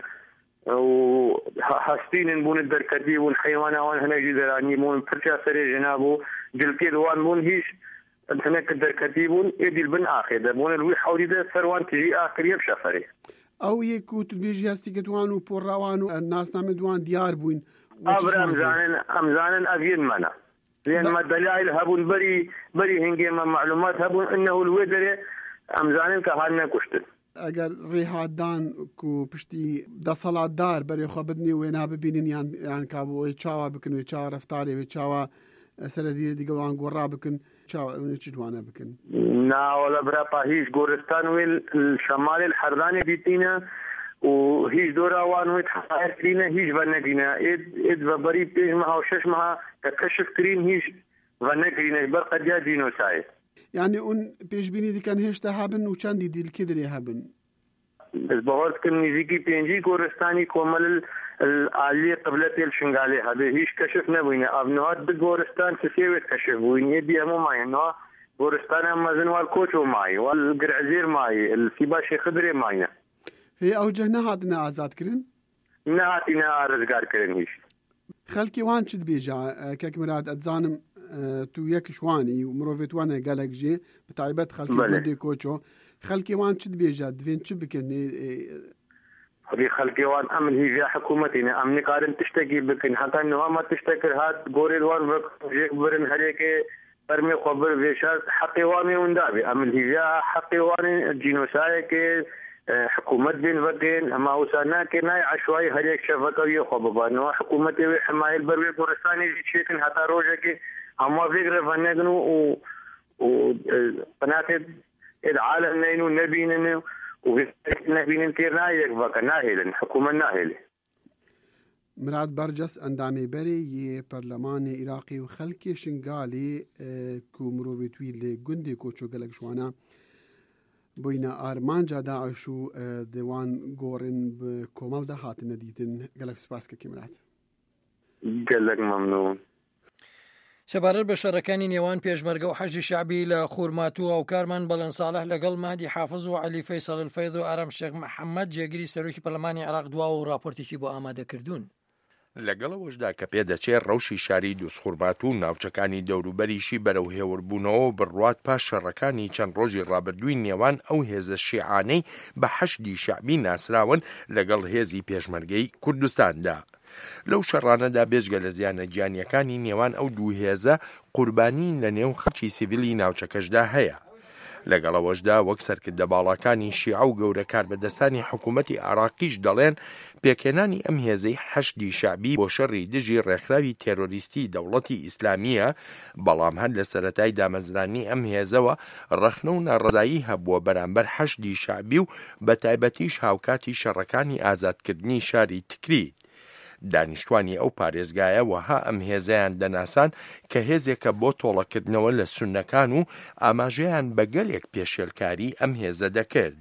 وحاستين بون الدركدي والحيوان وان هنا جدراني بون فرشا سري جنابو جلكيد وان بون هيش هناك الدركتيبون يدي البن آخر بون الوي حولي ده سروان تجي آخر يبشا فري أو يكو تبيجي هستيكتوان وبوراوان والناس نامدوان ديار بوين أبر أمزانن أبين منا لأن ما الدلائل هبون بري هنجي ما معلومات هبون إنه الودر أمزانن كهالنا كشتن اگر ریحادان کو پشتی د صلات دار بری خو بدنی وینا ببینین یان کابو چاوا بکن و چاوا رفتاری و چاوا سردی دیگوان گورا بکن چاوا چجوانا بکن نا ولا برا هیچ گورستان ویل شمال الحراني بيتينا وهيج دورا وان ويتحقق لينا هيج فنقينا إد وبري بيج معها وشش معها ككشف كرين هيج فنقينا برقة جادينو ساي يعني اون بيش بيني دي كان هيشتا هابن وچاندي دي الكدري هابن بس بغورت كن نزيكي بينجي غورستاني كومل العالية قبلة الشنغالي هذا هيش كشف نبوينا ابنوات بغورستان تسيوت كشف وين يدي امو معي انه غورستان امازن والكوچو معي والقرعزير معي السيباشي خضري معي هي اوجه نهاتنا آزاد كرن نهاتنا رزقار كرن هيش خلكي وان شد بيجا كاك مراد اتزانم تو يك شواني ومروفيت وانا قالك جي بتعيبات خلكي بودي كوچو خلكي وان شد بيجا دفين شبكن هذه خلكي وان امن هي في حكومتنا امن قارن تشتكي بكن حتى انه ما تشتكر هات غوري وان جيك برن هريك برمي خبر بيشات حقي واني وندابي امن هي حقي واني جينوسايك حكومة بين وقين اما وسانا كناي عشوائي هريك شفقوي خببا انه حكومتي حماية البروي قرصاني شيكن حتى روجك اما فكرة فنقنو و قناة العالم نينو نبيننو ونبين كيرنايك بقى ناهلا حكومة ناهلة مراد برجس اندامي بري برلمان عراقي وخلكي شنغالي كو مروفيتوي لغندي كوچو قلق شوانا بوينا آرمانجا داعشو ديوان غورن بكومال ده هات نديتن قلق سپاسك كمرات قلق ممنون سەبارەت بە شەڕەکانی نێوان پێشمەرگە و حەجی شعبی لە خورماتووە و کارمان بەڵێن ساڵح لەگەڵ مادی حافظ و عەلی فەیسەڵ الفەیض و ئارەم شێخ محەممەد جێگیری سەرۆکی پەرلەمانی عێراق دواوە و راپۆرتێکی بۆ ئامادەکردوون لەگەڵەوەشدا کە پێدەچێت ڕەوشی شاری دووسخورمات و ناوچەکانی دەوروبەریشی بەرەو هێوربوونەوە بڕوات پاش شەڕەکانی چەند ڕۆژی ڕابردووی نێوان ئەو هێزە شیعانەی بە حەشدی شعبی ناسراون لەگەڵ هێزی پێشمەرگەی کوردستاندا لەو شەڕانەدا بێژگە لە زیانە گیانیەکانی نێوان ئەو دوو هێزە قوربانین لە نێو خەڵکی سیڤیلی ناوچەکەشدا هەیە لەگەڵەوەشدا وەک سەرکردە باڵاکانی شیعە و گەورە کاربەدەستانی حکوومەتی عراقیش دەڵێن پێکهێنانی ئەم هێزەی حەشدی شعبی بۆ شەڕی دژی ڕێکخراوی تێرۆریستی دەوڵەتی ئیسلامیە، بەڵام هەر لە سەرەتای دامەزرانی ئەم هێزەوە ڕەخنە و ناڕەزایی هەبووە بەرامبەر حەشدی شعبی و بە تایبەتیش هاوکاتی شەڕەکانی ئازادکردنی شاری تکریت. دانیشتوانی ئەو پارێزگایە وەها ئەم هێزەیان دەناسان کە هێزێکە بۆ تۆڵەکردنەوە لە سوننەکان و ئاماژەیان بە گەلێک پێشێلکاری ئەم هێزە دەکرد.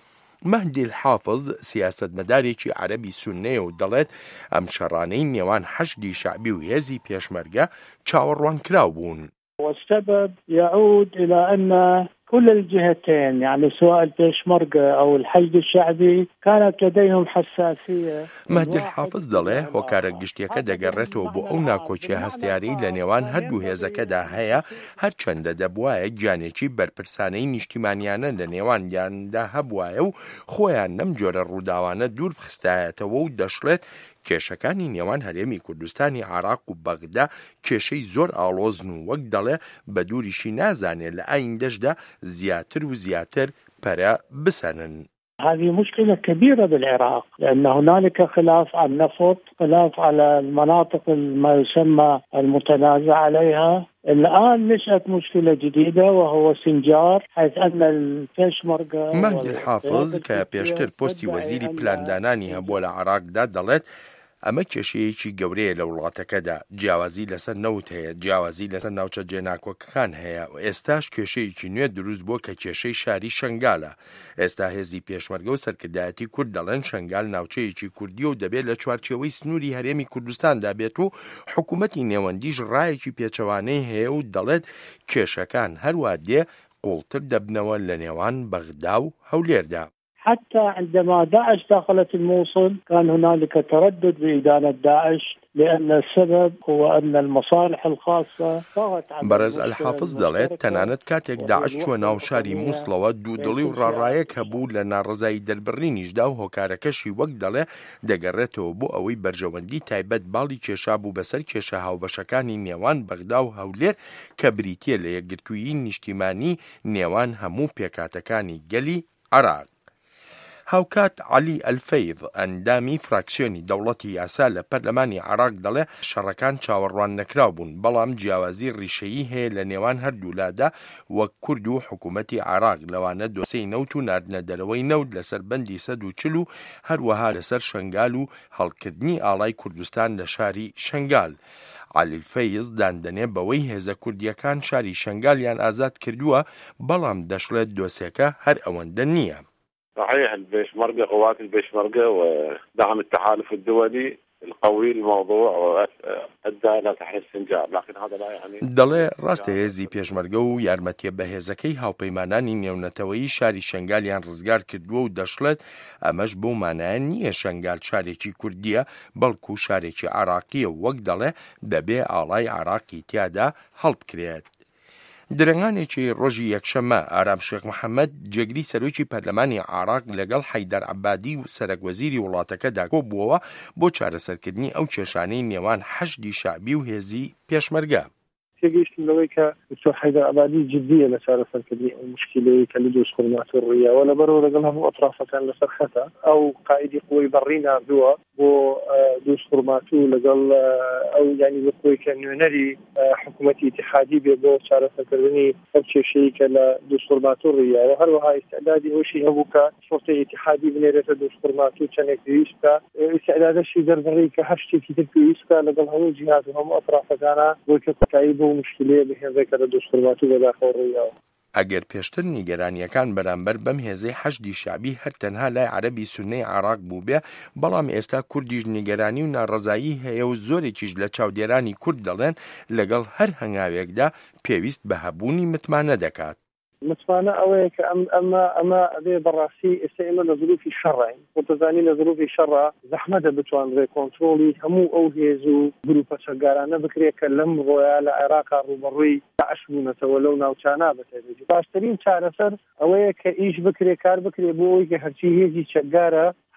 مەهدی الحافظ سیاسەتمەدارێکی عەرەبی سوننەیە و دەڵێت ئەم شەڕانەی نێوان حەشدی شعبی و هێزی پێشمەرگە چاوەڕوانکراو بوون. والسبب يعود إلى أن كل الجهتين يعني سواء البيشمركة أو الحشد الشعبي كانت لديهم حساسية. مهدی الحافظ دەڵێ هۆکارە گشتیەکە دەگەڕێتەوە بۆ ئەو ناکۆچیە هەستیاری لە نێوان هەردوو هێزەکەدا هەیە، هەرچەندە دەبوایە گیانێکی بەرپرسانەی نیشتیمانیانە لە نێوانیاندا هەبوایە و خۆیان لەم جۆرە ڕووداوانە دوور بخستایەتەوە و دەشڵێت کێشەکانی نێوان هەرێمی کوردستانی عراق و بەغدا کێشەی زۆر ئاڵۆزن و وەک دەڵێ بە دووریشی نازانێت لە ئایندەشدا زیاتر و زیاتر پەرە بسەنن. هذه مشكلة كبيرة بالعراق لأن هنالك خلاف عن نفط، خلاف على المناطق ما يسمى المتنازع عليها. الآن نشأت مشكلة جديدة وهو سنجار، حيث أن البيشمركة مهدی الحافظ کە پێشتر پۆستی وەزیری پلاندانانی هەبووە لە عراقدا دەڵێت ئەمە کێشەیەکی گەورەیە لە وڵاتەکەدا، جیاوازی لەسەر نەوت هەیە، جیاوازی لەسەر ناوچە جێناکۆکەکان هەیە و ئێستاش کێشەیەکی نوێ دروست بووە کە کێشەی شاری شەنگالە. ئێستا هێزی پێشمەرگە و سەرکردایەتی کورد دەڵێن شەنگال ناوچەیەکی کوردی و دەبێت لە چوارچێوەی سنووری هەرێمی کوردستاندا بێت و حکوومەتی نێوەندیش ڕایەکی پێچەوانەی هەیە و دەڵێت کێشەکان هەروە دێ قوڵتر دەبنەوە لە نێوان بەغدا و هەولێردا. حتى عندما داعش دخلت الموصل كان هنالك تردد بإدانة داعش لأن السبب هو أن المصالح الخاصة طغت على بەڕێز الحافظ دەڵێت تەنانەت کاتێک داعش چووە ناو شاری مووسڵەوە دوودڵی و ڕاڕایەک هەبوو لە ناڕزایی دەربڕینیشدا و هۆکارەکەشی وەک دەڵێ دەگەڕێتەوە بۆ ئەوەی بەرژەوەندی تایبەت باڵی کێشا بوو بەسەر کێشە هاوبەشەکانی نێوان بەغدا و هەولێر کە بریتیە لە یەکگرتوویی نیشتیمانی نێوان هەموو پێکاتەکانی گەلی عراق. هاوکات علی ئەلفەیض ئەندامی فراکسیۆنی دەوڵەتی یاسا لە پەرلەمانی عراق دەڵێ شەڕەکان چاوەڕوان نەکراو بوون، بەڵام جیاوازی ڕیشەیی هەیە لە نێوان هەردوولادا وەک کورد و حکوومەتی عراق، لەوانە دۆسەی نەوت و ناردنە دەرەوەی نەوت لەسەر بەندی 140 و هەروەها لەسەر شەنگال و هەڵکردنی ئاڵای کوردستان لە شاری شەنگال. علی الفەیض داندنێ بەوەی هێزە کوردیەکان شاری شەنگالیان ئازاد کردووە، بەڵام دەشڵێت دۆسێکە هەر ئەوەندە نییە. صحيح البيشمركة قوات البيشمركة ودعم التحالف الدولي القوي الموضوع وأدى إلى تحرير سنجار، لكن هذا لا يعني دەڵێ ڕاستە هێزی پێشمەرگە و یارمەتیە بە هێزەکەی هاوپەیمانانی نێونەتەوەیی شاری شەنگالیان ڕزگار کردووە و دەشڵێت ئەمەش بۆ مانایە نییە شەنگال شارێکی کوردیە بەڵکو شارێکی عراقیە و وەک دەڵێ دەبێ ئاڵای عراقی تیادا هەڵبکرێت. درەنگانێکی ڕۆژی یەکشەمە ئارام شێخ محەممەد جێگری سەرۆکی پەرلەمانی عراق لەگەڵ حەیدەر عەبادی و سەرۆکوەزیری وڵاتەکەدا کۆبووەوە بۆ چارەسەرکردنی ئەو کێشانەی نێوان حەشدی شعبی و هێزی پێشمەرگە. تێگەیشتم لەوەی کە دکتۆر حەیدەر عەبادی جددیە لە چارەسەرکردنی ئەو مشکلەیە کە لە دۆستخورمات و ڕوویەوە لەبەرەوە لەگەڵ هەموو ئەطرافەکان لەسەر خەتە ئەو قائیدی قووەی بەڕی ناردووە بۆ دۆستخورمات و لەگەڵ ئەو ینی بە خۆی کە نوێنەری حکوومەتی ئیتیحادی بێ بۆ چارەسەرکردنی ئەو کێشەیە کە لە دۆستخورمات و ڕوویەوە هەروەها ئیستعدادی ئەوشی هەبوو کە شۆرتەی ئیتیحادی بنێرێتە دۆستخورمات و چەندێک پێویستە ئیستعدادەشی دەربڕی کە هەر شتێکی تر پێویستە لەگەڵ هەموو جیهات و هەموو ئەطرافەکانە بۆی کە کۆتایی بۆ مشکلەیە بهێنرێکە لە دۆستخورمات و بەداخەوە ڕوویەوە. ئەگەر پێشتر نیگەرانیەکان بەرامبەر بەم هێزەی حەشدی شعبی هەر تەنها لای عەرەبی سوننەی عراق بوو بێ، بەڵام ئێستا کوردیش نیگەرانی و ناڕەزایی هەیە و زۆرێکیش لە چاودێرانی کورد دەڵێن لەگەڵ هەر هەنگاوێکدا پێویست بە هەبوونی متمانە دەکات. متمانە ئەوەیە کە ئەمە ئەبێ بەڕاستی ئێستا ئێمە لە ظروفی شەڕین خۆتەزانی لە ظروفی شەڕە زەحمەتە بتوانرێ کۆنتڕۆلی هەموو ئەو هێز و گروپە چەکدارانە بکرێت کە لەم ڕۆیە لە عێراقا ڕوبەڕووی داعش بوونەتەوە لەو ناوچانە بەتێبێت. باشترین چارەسەر ئەوەیە کە ئیش بکرێ کار بکرێ بۆ ئەوەی کە هەرچی هێزی چەکدارە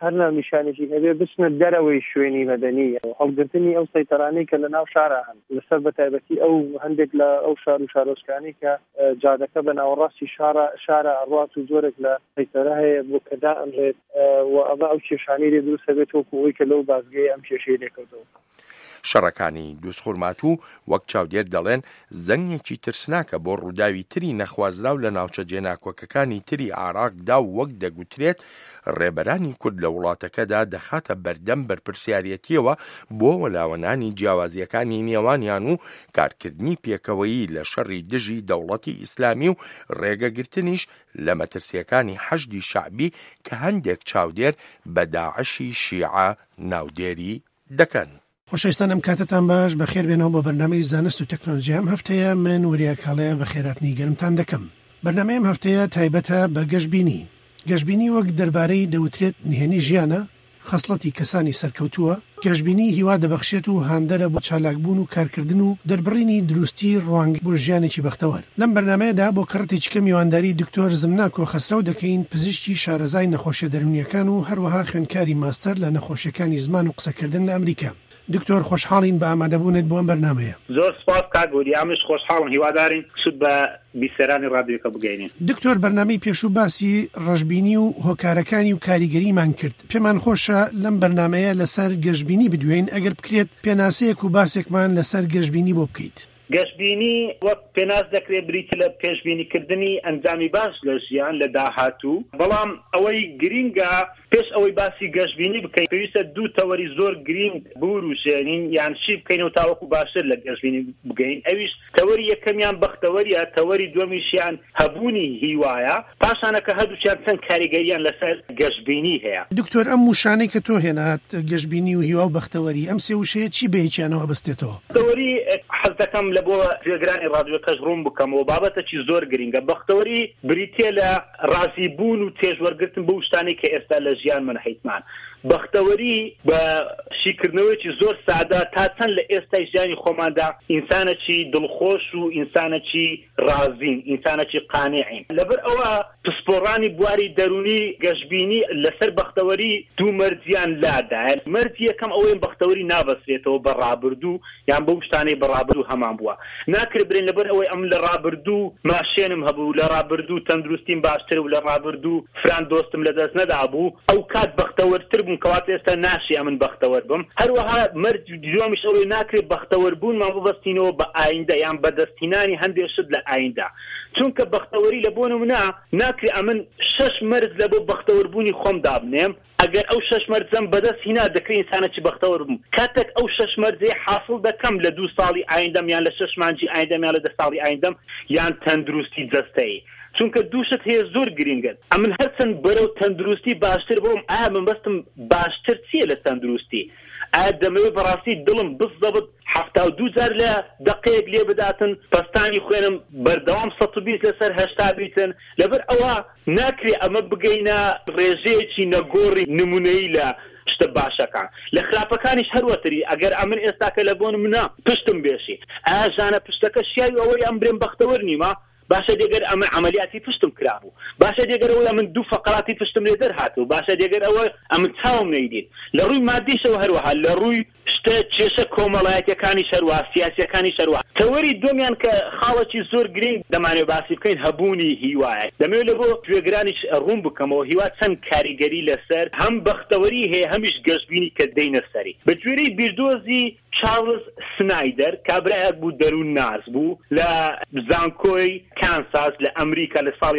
هەر ناونیشانێکی هەبێ بچنە دەرەوەی شوێنی مەدەنی هەڵگرتنی ئەو سەیطرانەی کە لە ناو شارە هەن لەسەر بەتایبەتی ئەو هەندێک لە ئەو شار و شارۆچکانی کە جادەکە بە ناوەڕاستی شارە ئەڕات و زۆرێک لە سەیطرە هەیە بۆ کەدا ئەمرێت و ئەمە ئەو کێشانەی لێ دروست هەبێت وەکو ئەوەی کە لەو بازگەی ئەم کێشەی لێکەوتەوە. شەڕەکانی دۆسخورمات و وەک چاودێر دەڵێن زەنگێکی ترسناکە بۆ ڕووداوی تری نەخوازراو لە ناوچە جێناکۆکەکانی تری عراقدا و وەک دەگوترێت ڕێبەرانی کورد لە وڵاتەکەدا دەخاتە بەردەم بەرپرسیارەتیەوە بۆ وەلاوەنانی جیاوازیەکانی نێوانیان و کارکردنی پێکەوەیی لە شەڕی دژی دەوڵەتی ئیسلامی و ڕێگەگرتنیش لە مەترسیەکانی حەشدی شەعبی کە هەندێک چاودێر بە داعشی شیعە ناودێری دەکەن. خۆشەویستان ئەم کاتتان باش بەخێر بێنەوە بۆ بەرنامەی زانست و تەکنۆلۆژیا ئەم هەفتەیە من وریە کاڵەیە بە خێراتنی گەرمتان دەکەم. بەرنامەی ئەم هەفتەیە تایبەتە بە گەشتبینی. گەشتبینی وەک دەربارەی دەوترێت نهێنی ژیانە، خەسڵەتی کەسانی سەرکەوتووە. گەشتبینی هیوا دەبەخشێت و هاندەرە بۆ چالاکبوون و کارکردن و دەربڕینی دروستی ڕوانگ بۆ ژیانێکی بەختەوەر. لەم بەرنامەیەدا بۆ کڕەتی چکە میوانداری دکتۆر زمنا کۆخەسرە و دەکەین پزیشکی شارەزای نەخۆشیە دەرونیەکان و هەروەها خوێندکاری ماستەر لە نەخۆشیەکانی زمان و قسەکردن لە ئەمریکا. دکتۆر خۆشحاڵین بە ئامادەبوونت بۆ ئەم بەرنامەیە. زۆر سپاس کاگۆری ئەمش خۆشحاڵم هیوادارین سود بە بیسەرانی ڕادیۆکە بگەینین. دکتۆر بەرنامەی پێشوو باسی ڕەشبینی و هۆکارەکانی و کاریگەریمان کرد. پێمان خۆشە لەم بەرنامەیە لەسەر گەشتبینی بدوێین ئەگەر بکرێت پێناسەیەک و باسێکمان لەسەر گەشتبینی بۆ بکەیت. گەشتبینی وەک پێناس دەکرێت بریتە لە پێشبینیکردنی ئەنجامی باش لە ژیان لە داهاتوو، بەڵام ئەوەی گرینگە پێش ئەوەی باسی گەشتبینی بکەین پێویستە دوو تەوەری زۆر گرنگ بوروژێنین یان شی بکەینەوە تاوەکو باشتر لە گەشتبینی بگەین. ئەویش تەوەری یەکەمیان بەختەوەریە، تەوەری دووەمیشیان هەبوونی هیوایە، پاشانە کە هەردووچیان چەند کاریگەریان لەسەر گەشتبینی هەیە. دکتۆر ئەم وشانەی کە تۆ هێنات گەشتبینی و هیوا و بەختەوەری ئەم سێ وشەیە چی بەیەکیانەوە بەستێتەوە؟ بەختەوەری حەز دەکەم لە بۆ جێگرانی ڕادیۆکەش ڕوون بکەمەوە بابەتێکی زۆر گرینگە. بەختەوەری بریتێ لە ڕازیبوون و تێژوەرگرتن بۆ شتانی کە ئێستا لە ژیان من حیتمان. بەختەوەری بە شیکردنەوەیکی زۆر سادا تا چەند لە ئێستای ژیانی خۆماندا ئینسانێکی دڵخۆش و ئینسانێکی رازین، ئینسانێکی قانعین. لەبەر ئەوە پسپۆڕانی بواری دەرونی گەشتبینی لەسەر بەختەوەری دوو مەرجیان لادایە. مەرجی یەکەم ئەوەی بەختەوەری نابەسرێتەوە بە ڕابردوو یان بەو شتانەی بە ڕابردوو هەمان بووە. ناکرێت برێن لەبەر ئەوەی ئەم لە ڕابردوو ماشێنم هەبوو، لە ڕابردوو تەندروستیم باشتر و لە ڕابردوو فران دۆستم لەدەست نەدابوو، ئەو کات بەختەوەرتر بووم کەواتە ئێستا ناشی ئەمن بەختەوەر بم. هەروەها مەرج دووەمیش ئەوەی ناکرێت بەختەوەر بوونمان ببەستینەوە بە ئایندە یان بەدەستهێنانی هەندێک شت لە ئایندە، چونکە بەختەوەری لە بۆ نمونە ناکرێت ئەمن 6 مەرج لە بۆ بەختەوەربوونی خۆم دابنێم. ئەگەر ئەو 6 مەرجەم بەدەست هینا دەکرێت ئینسانێکی بەختەوەر بووم. کاتێک ئەو 6 مەرجەی حاصل دەکەم لە 2 ساڵی ئایندەم یان لە 6 مانگی ئایندەم یان لە 10 ساڵی ئایندەم یان تەندروستی جەستەیی، چونکە دووشت هەیە زۆر گرینگن. ئەمن هەرچەند بەرەو تەندروستی باشتر بۆم، ئایا من بەستم باشتر چییە لە تەندروستی؟ ئایا دەمەوێت بەڕاستی دڵم بزەبت 72,000 لە دقەیەک لێ بداتن، پەستانی خوێنم بەردەوام 120 لەسەر 80 بیتن؟ لەبەر ئەوە ناکرێت ئەمە بگەینە ڕێژەیەکی نەگۆڕی نمونەیی لە شتە باشەکان. لە خراپەکانیش هەروەتری ئەگەر ئەمن ئێستاکە لە بۆ منە پشتم بێشی، ئایا ژانە پشتەکە شیاوی ئەوەی ئەم برێن بەختەوەر نیمە؟ باشە دێگەر ئەمە عملیاتی پشتم کرابوو، باشە دێگەر ئەوە من 2 فقراتی پشتم لێ دەرهاتوو، باشە دێگەر ئەوە ئەمن چاوم نەیدین. لە ڕووی مادیشەوە هەروەها لە ڕووی شتە کێشە کۆمەڵایەتیەکانی شەروە سیاسیەکانی شەروە. تەوەری دومیان کە خاڵێکی زۆر گرنگ دەمانێت باسی بکەین هەبوونی هیوایە. دەمەوێت لە بۆ گوێگرانیش ڕوون بکەمەوە هیوا چەند کاریگەری لەسەر هەم بەختەوەری هەیە هەمیش گەشتبینی کە دەینە سەری. بەگوێرەی بیردۆزی چارلز سنایدەر کابرایەک بوو دەروون ناز بوو لە زانکۆی کانساس لە ئەمریکا لە ساڵی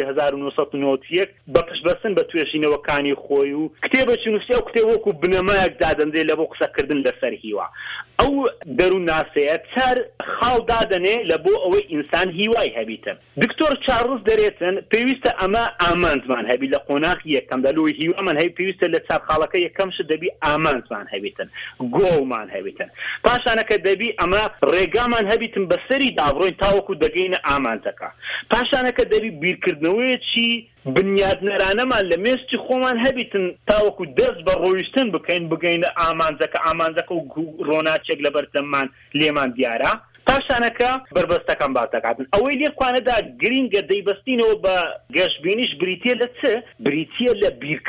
1991 بە پشتبەستن بە توێژینەوەکانی خۆی و کتێبێکی نووسی. ئەو کتێب وەکو بنەمایەک دادەندێ لە بۆ قسەکردن لەسەر هیوا. ئەو دەروون ناسەیە چار خاڵ دادەنێ لە بۆ ئەوەی ئینسان هیوای هەبیتن. دکتۆر چارلز دەرێتن پێویستە ئەمە ئامانزمان هەبی لە قۆناغی یەکەمدا لەوەی هیوامان هەبی پێویستە لە چار خاڵەکە یەکەمش دەبی ئامانزمان هەبیتن، گۆڵمان هەبیتن. پاشانەکە دەبی ئەمە ڕێگامان هەبیتن بەسەری دابڕۆین تاوەکو دەگەینە ئامانزەکە. پاشانەکە دەبی بیرکردنەوەیەکی بنیادنەرانەمان لە مێستی خۆمان هەبیتن تاوەکو دەست بە ڕۆیشتن بکەین بگەینە ئامانزەکە و ڕۆناچێک لە بەردەممان لێمان دیارە. پاشانەکە بربەستەکەم باتەکاتن ئەوەی لێکوانەدا گرینگە دەیبەستینەوە بە گەشتبینیش بریتە لە چ بریتە لە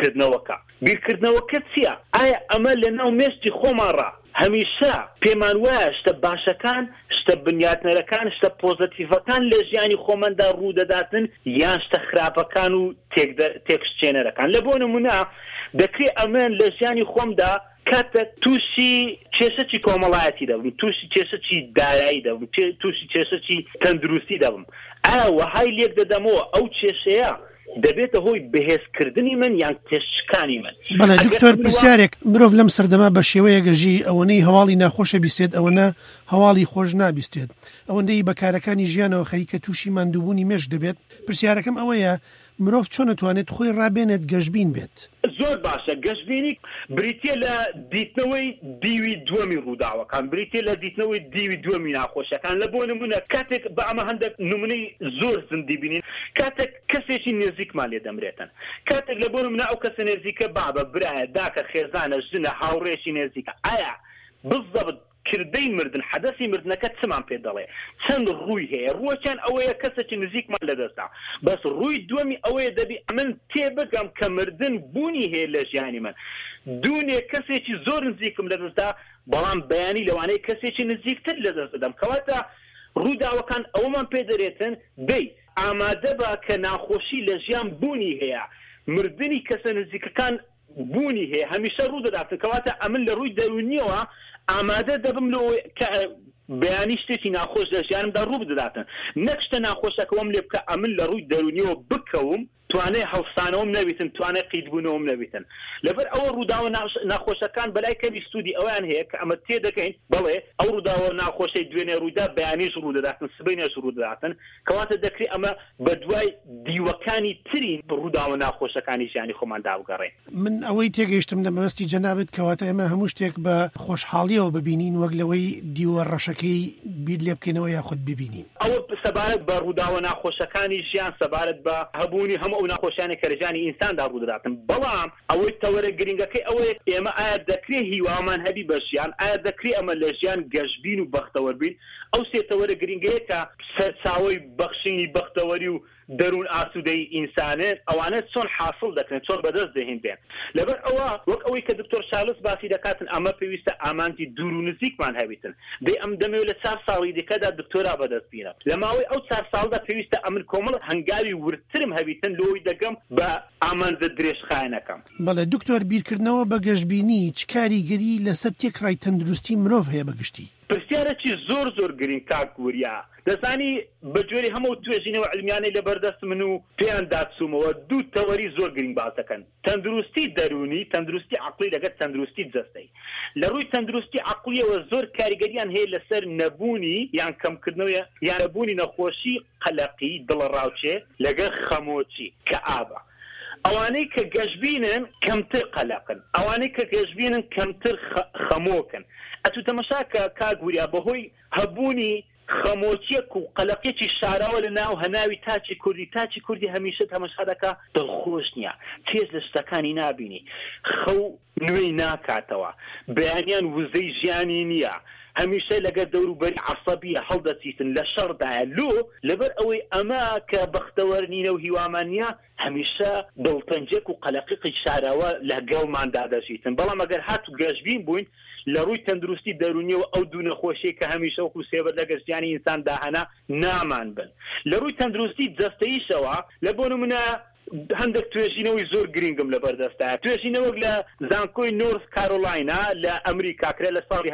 بیرکردنەوەکە چییە؟ ئایا ئەمە لە ناو مێشتی خۆمانڕە هەمیشە پێمان وایە شتە باشەکان شتە بنیاتنەرەکان شتە پۆزتیڤەکان لە ژیانی خۆماندا ڕوودەداتن یان شتە خراپەکان و تێکشتێنەرەکان لە بۆ نمونە دەکرێت ئەمن لە ژیانی خۆمدا کاتە تووشی کێشەی کۆمەڵایەتی دەبم تووشی کێشەی دارایی دەبم تووشی کێشەی تەندروستی دەبم ئایا وەهای لێک دەدەمەوە ئەو کێشەیە دەبێتە هۆی بەهێزکردنی من یان کێشەکانی من. بەڵێ دکتۆر پرسیارێک مرۆڤ لەم سەردەما بە شێوەیە گەژی ئەوەنەی هەواڵی ناخۆشە بیستێت ئەوەنە هەواڵی خۆش نابیستێت ئەوەندەی بەکارەکانی ژیانەوە خەریکە تووشی ماندووبوونی مێش دەبێت. پرسیارەکەم ئەوەیە مرۆڤ چۆن دەتوانێت خۆی ڕابێنێت گەشتبین بێت؟ زۆر باشە گەشتبینی بریتە لە دیتنەوەی دیوی دووەمی ڕووداوەکان بریتە لە دیتنەوەی دیوی دووەمی ناخۆشەکان لە بۆ نمونە کاتێک بە ئەمە هەندێک نمونەی زۆر زندی بینین کاتێک کەسێکی نێزیکمان لێ دەمرێتن کاتێک لە بۆ نمونە ئەو کەسە نێزیکە بابە برایە داکە خێزانە ژنە هاوڕێشی نێزیکە ئایا بالضبط کردەی مردن حدەسی مردنەکە چمان پێ دەڵێ چەند ڕووی هەیە ڕووەکیان ئەوەیە کەسێکی نزیکمان لەدەستا بەس ڕووی دووەمی ئەوەیە دەبی من تێبگەم کە مردن بوونی هەیە لە ژیانی من دوونێ کەسێکی زۆر نزیکم لەدەستا بەڵام بەیانی لەوانەیە کەسێکی نزیکتر لەدەست دەدەم کەواتە ڕووداوەکان ئەوەمان پێ دەرێتن دەی ئامادە بە کە ناخۆشی لە ژیان بوونی هەیە مردنی کەسە نزیکەکان بوونی هەیە هەمیشە ڕوو دەداتن کەواتە ئەمن لە ڕووی دەرونیەوە ئامادە دەبم لەوەی کە بەیانی شتێکی ناخۆش لە ژیانمدا ڕوو بدەداتن نەک شتە ناخۆشەکەوەم لێ بکە ئەمن لە ڕووی دەرونیەوە بکەوم توانێ هەڵسانەوەم نەبیتن توانێ قیدبوونەوەم نەبیتن لەبەر ئەوە ڕووداوە ناخۆشەکان بەلای کەمی ستودی ئەویان هەیە کە ئەمە تێدەکەین بەڵێ ئەو ڕووداوە ناخۆشەی دوێنێ ڕوودا بەیانیش ڕوو دەداتن سبەینەش ڕوو دەداتن کەواتە دەکرێت ئەمە بە دوای دیوەکانی ترین ڕووداوە ناخۆشەکانی ژیانی خۆمان دابگەڕێن. من ئەوەی تێگەیشتم لە مەبەستی جەنابەت کەواتە ئێمە هەموو شتێک بە خۆشحاڵیەوە ببینین وەک لەوەی دیوە ڕەشەکەی بیر لێ بکەینەوە یاخود ببینین. ئەوە سەبارەت بە ڕووداوە ناخۆشەکانی ژیان سەبارەت بە هەبوونی هەموو ئەو ناخۆشیانی کە لە ژیانی ئینساندا ڕوو دەداتن بەڵام ئەوەی تەوەرە گرنگەکەی ئەوەیە ئێمە ئایا دەکرێت هیوامان هەبی بە ژیان ئایا دەکرێت ئەمە لە ژیان گەشتبین و بەختەوەربین ئەو سێ تەوەرە گرنگەیە کە سەرچاوەی بەخشینی بەختەوەری و دەروون ئاسوودەی ئینسانێت ئەوانە چۆن حاصل دەکرێن چۆن بەدەست دەهێنرێن لەبەر ئەوە وەک ئەوەی کە دکتۆر شارلز باسی دەکاتن ئەمە پێویستە ئامانجی دوور و نزیکمان هەبیتن دەی ئەم دەمەوێت لە 4 ساڵی دیکەدا دکتۆرا بەدەست بینە لە ماوەی ئەو 4 ساڵدا پێویستە ئەمن کۆمەڵ هەنگاوی ورترم هەبیتن لەوەی دەگەم بە ئامانجە درێژخایەنەکەم. بەڵێ دکتۆر بیرکردنەوە بە گەشتبینی چ کاریگەری لەسەر تێکڕای تەندروستی مرۆڤ هەیە بەگشتی؟ پرسیارێکی زۆر گرنگ کاکووریا دەزانی بەجۆری هەموو توێژینەوە علمیانەی لە بەردەست من و پێیان داچوومەوە دوو تەوەری زۆر گرنگ باس دەکەن تەندروستی دەرونی تەندروستی عەقڵی لەگەڵ تەندروستی جەستەی لە ڕووی تەندروستی عەقڵیەوە زۆر کاریگەریان هەیە لەسەر نەبوونی یان کەمکردنەوە یان نەبوونی نەخۆشی قەلەقی دڵڕاوچێ لەگەڵ خەمۆچی کە ئابە ئەوانەی کە گەشتبینن کەمتر قەلەقن ئەوانەی کە گەشتبینن کەمتر خەمۆکن ئەتو تەمەشاکە کاگوریا بەهۆی هەبوونی خەمۆچیەک و قەلەقێکی شاراوە لە ناو هەناوی تاچی کوردی هەمیشە تەمەشا دەکا دڵخۆش نییە تێز لە شتەکانی نابینی خەو نوێی ناکاتەوە بەیانیان وزەی ژیانی نییە هەمیشە لەگەر دەوروبەری عەسەبیە هەڵدەچیتن لە شەڕدایە لەبەر ئەوەی ئەمە کە بەختەوەرنینە و هیوامانە هەمیشە دڵتەنجێک و قەلەقیقی شاراوە لەگەڵماندا دەژیتن بەڵام ئەگەر هاتو گەشتبین بووین لە ڕووی تەندروستی دەرونیەوە ئەو دوو نەخۆشیە کە هەمیشە وەکو سێبەر لە گەشتیانی ئینساندا هەنا نامان بن لە ڕووی تەندروستی جەستەییشەوە لە بۆ نمونە هەندێک توێژینەوەی زۆر گرنگم لە بەردەستە توێژینەوەک لە زانکۆی نۆرث کارۆلاینا لە ئەمریکا کرێ لە ساڵی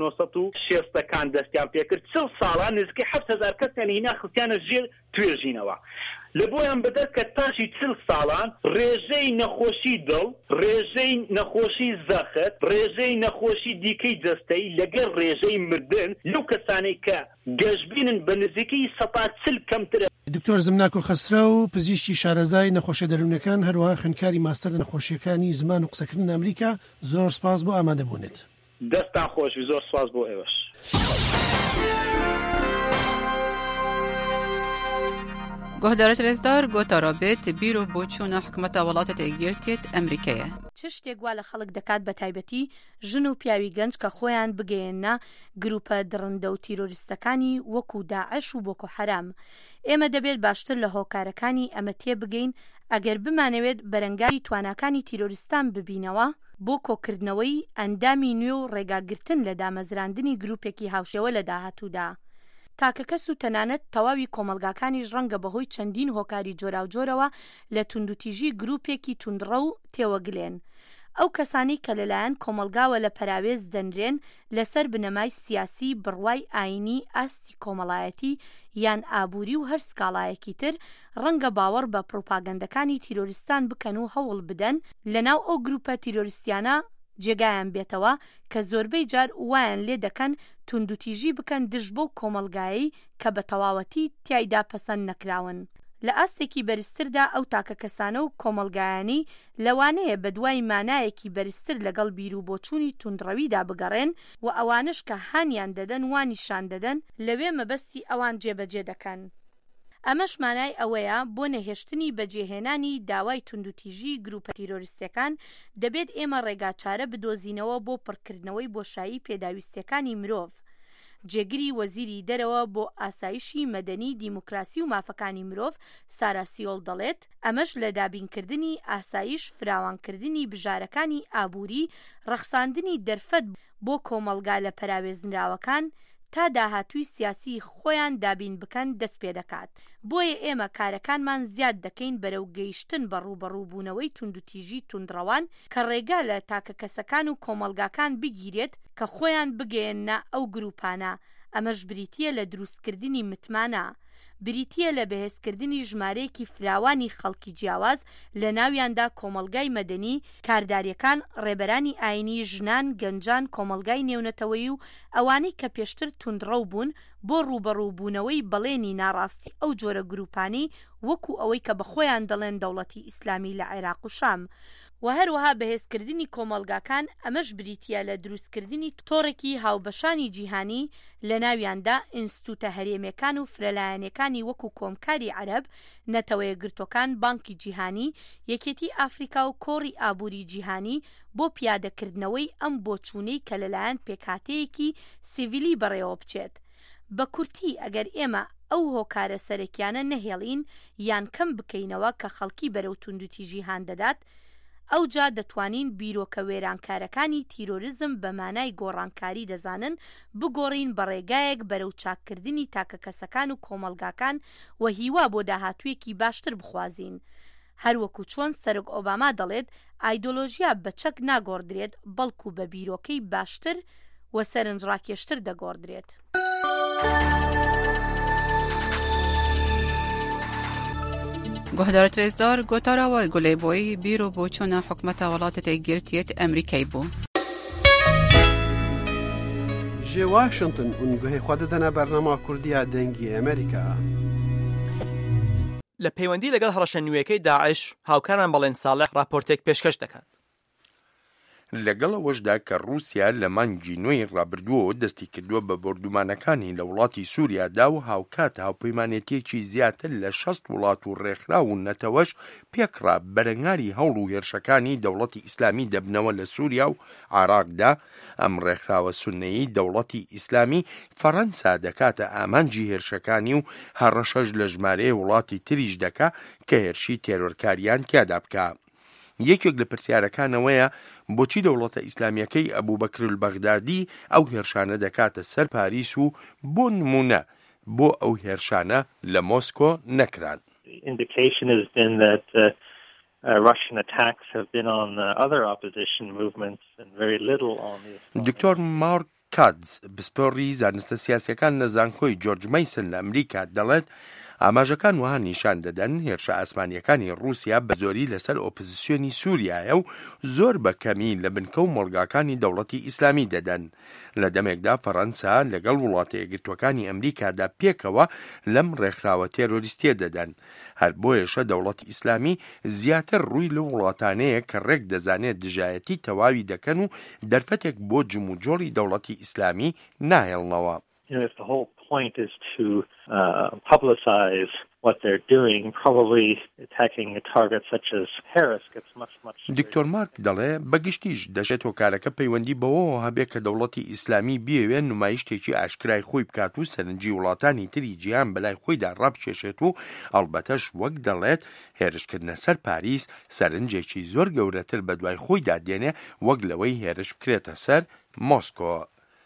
1960 دەستیان پێکرد 40 ساڵان نزیکەی 7000 کەسیان هینا خستیانە ژێر توێژینەوە لە بۆیان بدەست کە تاشی 40 ساڵان ڕێژەی نەخۆشی دڵ ڕێژەی نەخۆشی زەخت ڕێژەی نەخۆشی دیکەی جەستەی لەگەڵ ڕێژەی مردن لەو کەسانەی کە گەشتبینن بە نزیکەی 140 کەمترە. دکتۆر زمناک و خەسرە و پزیشکی شارەزای نەخۆشە دەروونەکان هەروەها خوێندکاری ماستەر لە نەخۆشیەکانی زمان و قسەکردن ئەمریکا زۆر سپاس بۆ ئامادەبوونێت. دەستان خۆش زۆر سپاس بۆ ئێوەش. گهدارت رزدار گوتا رابط بیرو بوچون حکومت ولاتت اگیرتیت امریکیه چ شتێک وا لە خەڵک دەکات بە تایبەتی ژن و پیاوی گەنج کە خۆیان بگەێنە گروپە درڕندە و تیرۆریستەکانی وەکو داعش و بۆکۆ حەرام. ئێمە دەبێت باشتر لە هۆکارەکانی ئەمە تێبگەین ئەگەر بمانەوێت بەرەنگاری تواناکانی تیرۆریستان ببینەوە بۆ کۆکردنەوەی ئەندامی نوێ و ڕێگاگرتن لە دامەزراندنی گروپێکی هاوشێوە لە داهاتوودا. تاکە کەس و تەنانەت تەواوی کۆمەلگاکانیش ڕەنگە بەهۆی چەندین هۆکاری جۆراوجۆرەوە لە توندوتیژی گروپێکی توندڕە و تێوەگلێن. ئەو کەسانی کە لەلایەن کۆمەلگاوە لە پەراوێز دەنرێن لەسەر بنەمای سیاسی بڕوای ئاینی ئاستی کۆمەڵایەتی یان ئابووری و هەر سکاڵایەکی تر ڕەنگە باوەڕ بە پرۆپاگەندەکانی تیرۆریستان بکەن و هەوڵ بدەن لەناو ئەو گروپە تیرۆریستیانە جێگایان بێتەوە کە زۆربەی جار وایان لێ دەکەن توندوتیژی بکەن دژ بۆ کۆمەلگایی کە بە تەواوەتی تیایدا پەسەند نەکراون. لە ئاستێکی بەرزتردا ئەو تاکە کەسانە و کۆمەلگایانی لەوانەیە بە دوای مانایەکی بەرزتر لەگەڵ بیر و بۆچوونی توندڕەویدا بگەڕێن و ئەوانش کە هانیان دەدەن وانیشان دەدەن لەوێ مەبەستی ئەوان جێبەجێ دەکەن. ئەمەش مانای ئەوەیە بۆ نەهێشتنی بەجێهێنانی داوای توندوتیژی گروپە تیرۆریستەکان دەبێت ئێمە ڕێگاچارە بدۆزینەوە بۆ پڕکردنەوەی بۆشایی پێداویستەکانی مرۆڤ. جێگری وەزیری دەرەوە بۆ ئاسایشی مەدەنی دیموکراسی و مافەکانی مرۆڤ سارا سیۆڵ دەڵێت ئەمەش لە دابینکردنی ئاسایش فراوانکردنی بژارەکانی ئابووری ڕەخساندنی دەرفەت بۆ کۆمەلگا لە پەراوێزنراوەکان تا داهاتووی سیاسی خۆیان دابین بکەن دەست پێ دەکات. بۆیە ئێمە کارەکانمان زیاد دەکەین بەرەو گەیشتن بە ڕوبەڕووبوونەوەی توندوتیژی توندڕەوان کە ڕێگا لە تاکە کەسەکان و کۆمەلگاکان بگیرێت کە خۆیان بگەێنە ئەو گروپانە. ئەمەش بریتیە لە دروستکردنی متمانە، بریتیە لە بەهێزکردنی ژمارەیەکی فراوانی خەڵکی جیاواز لە ناویاندا کۆمەلگای مەدەنی، کارداریەکان، ڕێبەرانی ئاینی، ژنان، گەنجان، کۆمەلگای نێونەتەوەی و ئەوانەی کە پێشتر توندڕەو بوون بۆ ڕوبەڕووبوونەوەی بەڵێنی ناڕاستی ئەو جۆرە گروپانی وەکو ئەوەی کە بەخۆیان دەڵێن دەوڵەتی ئیسلامی لە عێراق و شام. و هەروەها بەهێزکردنی کۆمەلگاکان ئەمەش بریتیە لە دروستکردنی تۆڕێکی هاوبەشانی جیهانی لە ناویاندا ئینستوتە هەرێمیەکان و فرەلایەنەکانی وەکو کۆمکاری عەرەب، نەتەوەیە گرتوەکان، بانکی جیهانی، یەکێتی ئافریکا و کۆڕی ئابووری جیهانی بۆ پیادەکردنەوەی ئەم بۆچوونەی کە لەلایەن پێکهاتەیەکی سیڤیلی بەڕێوە بچێت. بە کورتی ئەگەر ئێمە ئەو هۆکارە سەرەکیانە نەهێڵین یان کەم بکەینەوە کە خەڵکی بەرەو توندوتیژی هان دەدات، ئەو جا دەتوانین بیرۆکە وێرانکارەکانی تیرۆریزم بە مانای گۆڕانکاری دەزانن بگۆڕین بە ڕێگایەک بەرەو چاککردنی تاکە کەسەکان و کۆمەلگاکان و هیوا بۆ داهاتوویەکی باشتر بخوازین. هەروەکو چۆن سەرۆک ئۆباما دەڵێت ئایدۆلۆژیا بە چەک ناگۆڕدرێت بەڵکو بە بیرۆکەی باشتر و سەرنجڕاکێشتر دەگۆڕدرێت. گهدارت رزدار گوتارا و گله بوی بیرو بوچون حکومت ولاتت اگیرتیت امریکای بو. جی واشنطن اونگوه خوددنا برنامه کردیا دنگی امریکا. لە پەیوەندی لەگەڵ هەڕەشە نوێیەکەی داعش هاوکاران بەڵێن ساڵح راپۆرتێک پێشکەش دەکات. لەگەڵەوەشدا کە رووسیا لە مانگی نوێی ڕابردووە دەستی کردووە بە بردومانەکانی لە وڵاتی سووریادا و هاوکات هاوپەیمانێتیەکی زیاتر لە 60 وڵات و ڕێکخراون نەتەوەش پێکڕا بەرەنگاری هەوڵ و هێرشەکانی دەوڵەتی ئیسلامی دەبنەوە لە سووریا و عێراقدا. ئەم ڕێکخراوە سوننەیی دەوڵەتی ئیسلامی فەڕەنسا دەکاتە ئامانجی هێرشەکانی و هەڕەشەش لە ژمارەیە وڵاتی تریش دەکا کە هێرشی تێرۆرکاریان تیادا بکە. یەکێک لە پرسیارەکانەوەیە بۆچی دەوڵەتە ئیسلامیەکەی ئەبوبەکر البەغدادی ئەو هێرشانە دەکاتە سەر پاریس و بۆ نمونە بۆ ئەو هێرشانە لە مۆسکۆ نەکران. Indication has been that Russian attacks have been on other opposition movements and very little on the دکتۆر مارک کادز پسپۆڕی زانستە سیاسیەکان لە زانکۆی جۆرج مەیسن لە ئەمریکا دەڵێت ئاماژەکان وها نیشان دەدەن هێرشە ئاسمانیەکانی رووسیا بە زۆری لەسەر ئۆپۆزیسیۆنی سووریایە و زۆر بە کەمی لە بنکە و مۆڵگاکانی دەوڵەتی ئیسلامی دەدەن. لە دەمێکدا فەڕەنسا لەگەڵ وڵاتە یەکگرتوەکانی ئەمریکادا پێکەوە لەم ڕێکخراوە تێرۆریستیە دەدەن. هەر بۆیەشە دەوڵەتی ئیسلامی زیاتر ڕووی لە وڵاتانەیە کە ڕێک دەزانێت دژایەتی تەواوی دەکەن و دەرفەتێک بۆ جموجۆڵی دەوڵەتی ئیسلامی ناهێڵنەوە. If the whole point is to publicize what they're doing, probably attacking a target such as Harris gets much. دکتۆر مارک دەڵێ بەگشتیش دەشێت هۆکارەکە پەیوەندی بەوەوە هەبێت کە دەوڵەتی ئیسلامی بیەوێت نمایشتێکی ئاشکرای خۆی بکات و سەرنجی وڵاتانی تری جیهان بەلای خۆیدا ڕابکێشێت و ئەڵبەتەش وەک دەڵێت هێرشکردنە سەر پاریس سەرنجێکی زۆر گەورەتر بە دوای خۆیدا دێنێ وەک لەوەی هێرش بکرێتە سەر مۆسکۆ.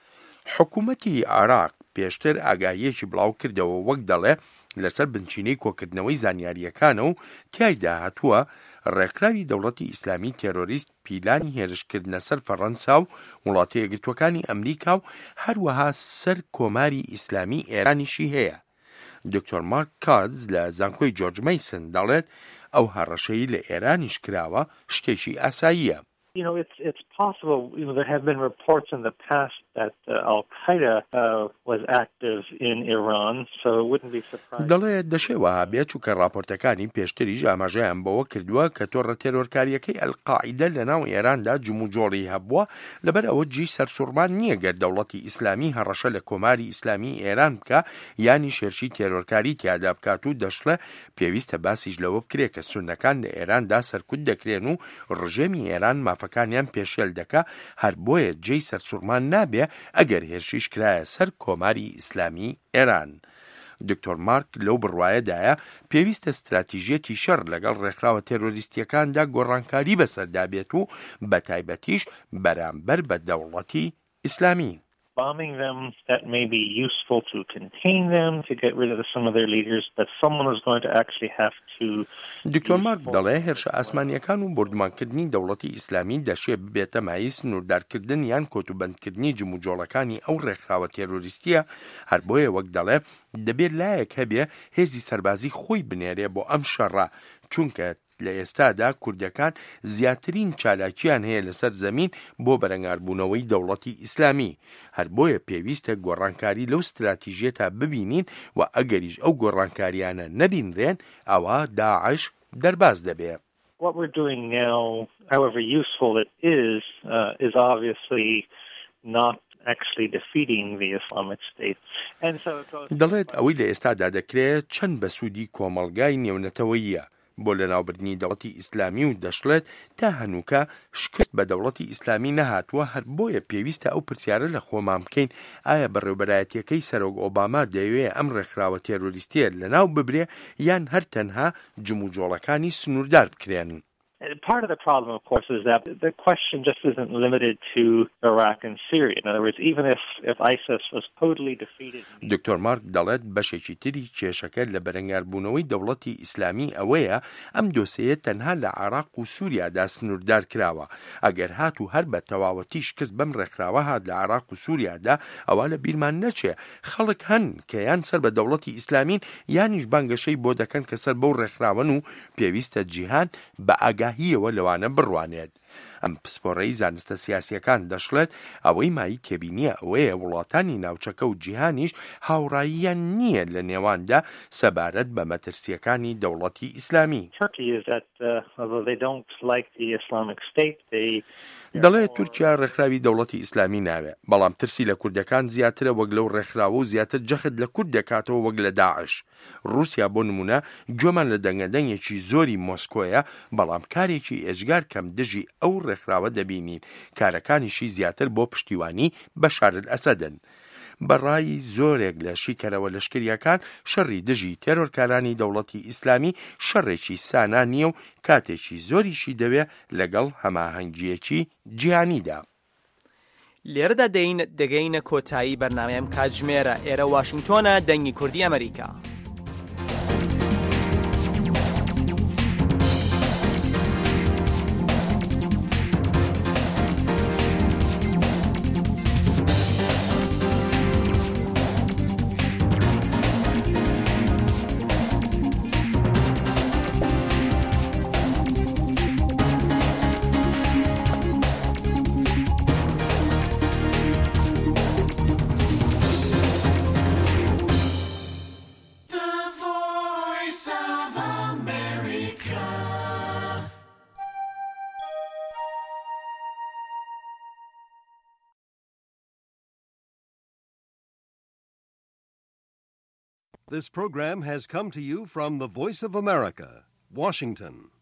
حکوومەتی عێراق پێشتر ئاگاییەکی بڵاو کردەوە وەک دەڵێ لەسەر بنچینەی کۆکردنەوەی زانیاریەکانە و تیایدا هاتووە ڕێکراوی دەوڵەتی ئیسلامی تێرۆریست پیلانی هێرشکردنە سەر فەڕەنسا و وڵاتە یەکگرتووەکانی ئەمریکا و هەروەها سەر کۆماری ئیسلامی ئێرانیشی هەیە. دکتۆر مارک کادز لە زانکۆی جۆرج مەیسن دەڵێت ئەو هەڕەشەی لە ئێرانیش کراوە شتێکی ئاساییە. It's possible. There have been reports in the past that Al-Qaeda was active in Iran, so it wouldn't be surprising. دەڵێت دەشێوە بێت چووکە راپۆرتەکانی پێشتریش ئاماژەیان بەوە کردووە کە تۆڕە تێرۆرکاریەکەی ئەلقاعیدە لە ناو ئێراندا جموجۆڵی هەبووە لەبەر ئەوە جێی سەرسوڕمان نییە گەر دەوڵەتی ئیسلامی هەڕەشە لە کۆماری ئیسلامی ئێران بکە یانی شێرشی تێرۆرکاری تیادا بکات و دەشڵە پێویستە باسیش لەوە بکرێت کە سونەکان لە ئێراندا سەرکوت دەکرێن و ڕژێمی ئێران مافەکانیان پێشێل دەکا هەر بۆیە جێی سەرسوڕمان نابێ ئەگەر هێرشیش کرایە سەر کۆماری ئیسلامی ئێران. دکتۆر مارک لەو بڕوایەدایە پێویستە استراتیژیەتی شەڕ لەگەڵ ڕێکخراوە تێرۆریستیەکاندا گۆڕانکاری بەسەردابێت و بە تایبەتیش بەرامبەر بە دەوڵەتی ئیسلامی. Bombing them, that may be useful to contain them, to get rid of some of their leaders, but someone is going to actually have to... دکتۆر مارک دەڵێ هێرشە ئاسمانیەکان و بردومانکردنی دەوڵەتی ئیسلامی دەشێت ببێتە مای سنووردارکردن یان کۆتوبەندکردنی جموجۆڵەکانی ئەو ڕێکخراوە تێرۆریستیە هەر بۆیە وەک دەڵێ دەبێت لایەک هەبێ هێزی سەربازی خۆی بنێرێ بۆ ئەم شەڕە چونکە لە ئێستادا کوردەکان زیاترین چالاکیان هەیە لەسەر زەمین بۆ بەرەنگاربوونەوەی دەوڵەتی ئیسلامی هەر بۆیە پێویستە گۆڕانکاری لەو استراتیژیەتا ببینین و ئەگەریش ئەو گۆڕانکاریانە نەبینرێن ئەوە داعش دەرباز دەبێت. What we're doing now, however useful it is obviously not actually defeating the Islamic State. And so it goes... دەڵێت ئەوەی لە ئێستادا دەکرێت چەند بەسوودی کۆمەڵگای نێونەتەوەییە بۆ لەناوبردنی دەوڵەتی ئیسلامی و دەشڵێت تا هەنووکە شکست بە دەوڵەتی ئیسلامی نەهاتووە هەر بۆیە پێویستە ئەو پرسیارە لە خۆمان بکەین ئایا بەڕێوەبەرایەتیەکەی سەرۆک ئۆباما دەیەوێت ئەم ڕێکخراوە تێرۆریستیە لەناو ببرێ یان هەر تەنها جموجۆڵەکانی سنووردار بکرێن. Part of the problem, of course, is that the question just isn't limited to Iraq and Syria. In other words, even if ISIS was totally defeated... دکتۆر مارک دەڵێت بەشێکی تری کێشەکە لە بەرەنگاربوونەوەی دەوڵەتی ئیسلامی ئەوەیە ئەم دۆسەیە تەنها لە عێراق و سووریادا سنووردار کراوە. ئەگەر هات و هەر بە تەواوەتی شکست بەم ڕێکخراوە هات لە عێراق و سووریادا ئەوە لە بیرمان نەچێ. خەڵک هەن کە یان سەر بە دەوڵەتی ئیسلامین یانیش بانگەشەی بۆ دەکەن کە سەر بەو ڕێکخراون و پێویستە جیهان بە ئاگاهیەوە لەوانە بڕوانێت. ئەم پسپۆڕەی زانستە سیاسیەکان دەشڵێت ئەوەی مایی تێبینیە ئەوەیە وڵاتانی ناوچەکە و جیهانیش هاوڕاییان نییە لە نێواندا سەبارەت بە مەترسیەکانی دەوڵەتی ئیسلامی. دەڵێت تورکیا ڕێکخراوی دەوڵەتی ئیسلامی ناوێت بەڵام ترسی لە کوردەکان زیاترە وەک لەو ڕێکخراوە و زیاتر جەخت لە کورد دەکاتەوە وەک لە داعش. رووسیا بۆ نمونە گوێمان لە دەنگەدەنگێکی زۆری مۆسکۆیە بەڵام کارێکی ئێجگار کەم دژی ئەو ڕێکخراوە دەبینین کارەکانیشی زیاتر بۆ پشتیوانی بەشار ئەسەدن. بەڕای زۆرێک لە شیکەرەوە لەشکریەکان شەڕی دژی تێرۆرکارانی دەوڵەتی ئیسلامی شەڕێکی سانا نییە و کاتێکی زۆریشی دەوێ لەگەڵ هەماهەنگیەکی جیهانیدا. لێرەدا دەگەینە کۆتایی بەرنامەیەم کاتژمێرە ئێرە واشنگتۆنە دەنگی کوردی ئەمریکا. This program has come to you from the Voice of America, Washington.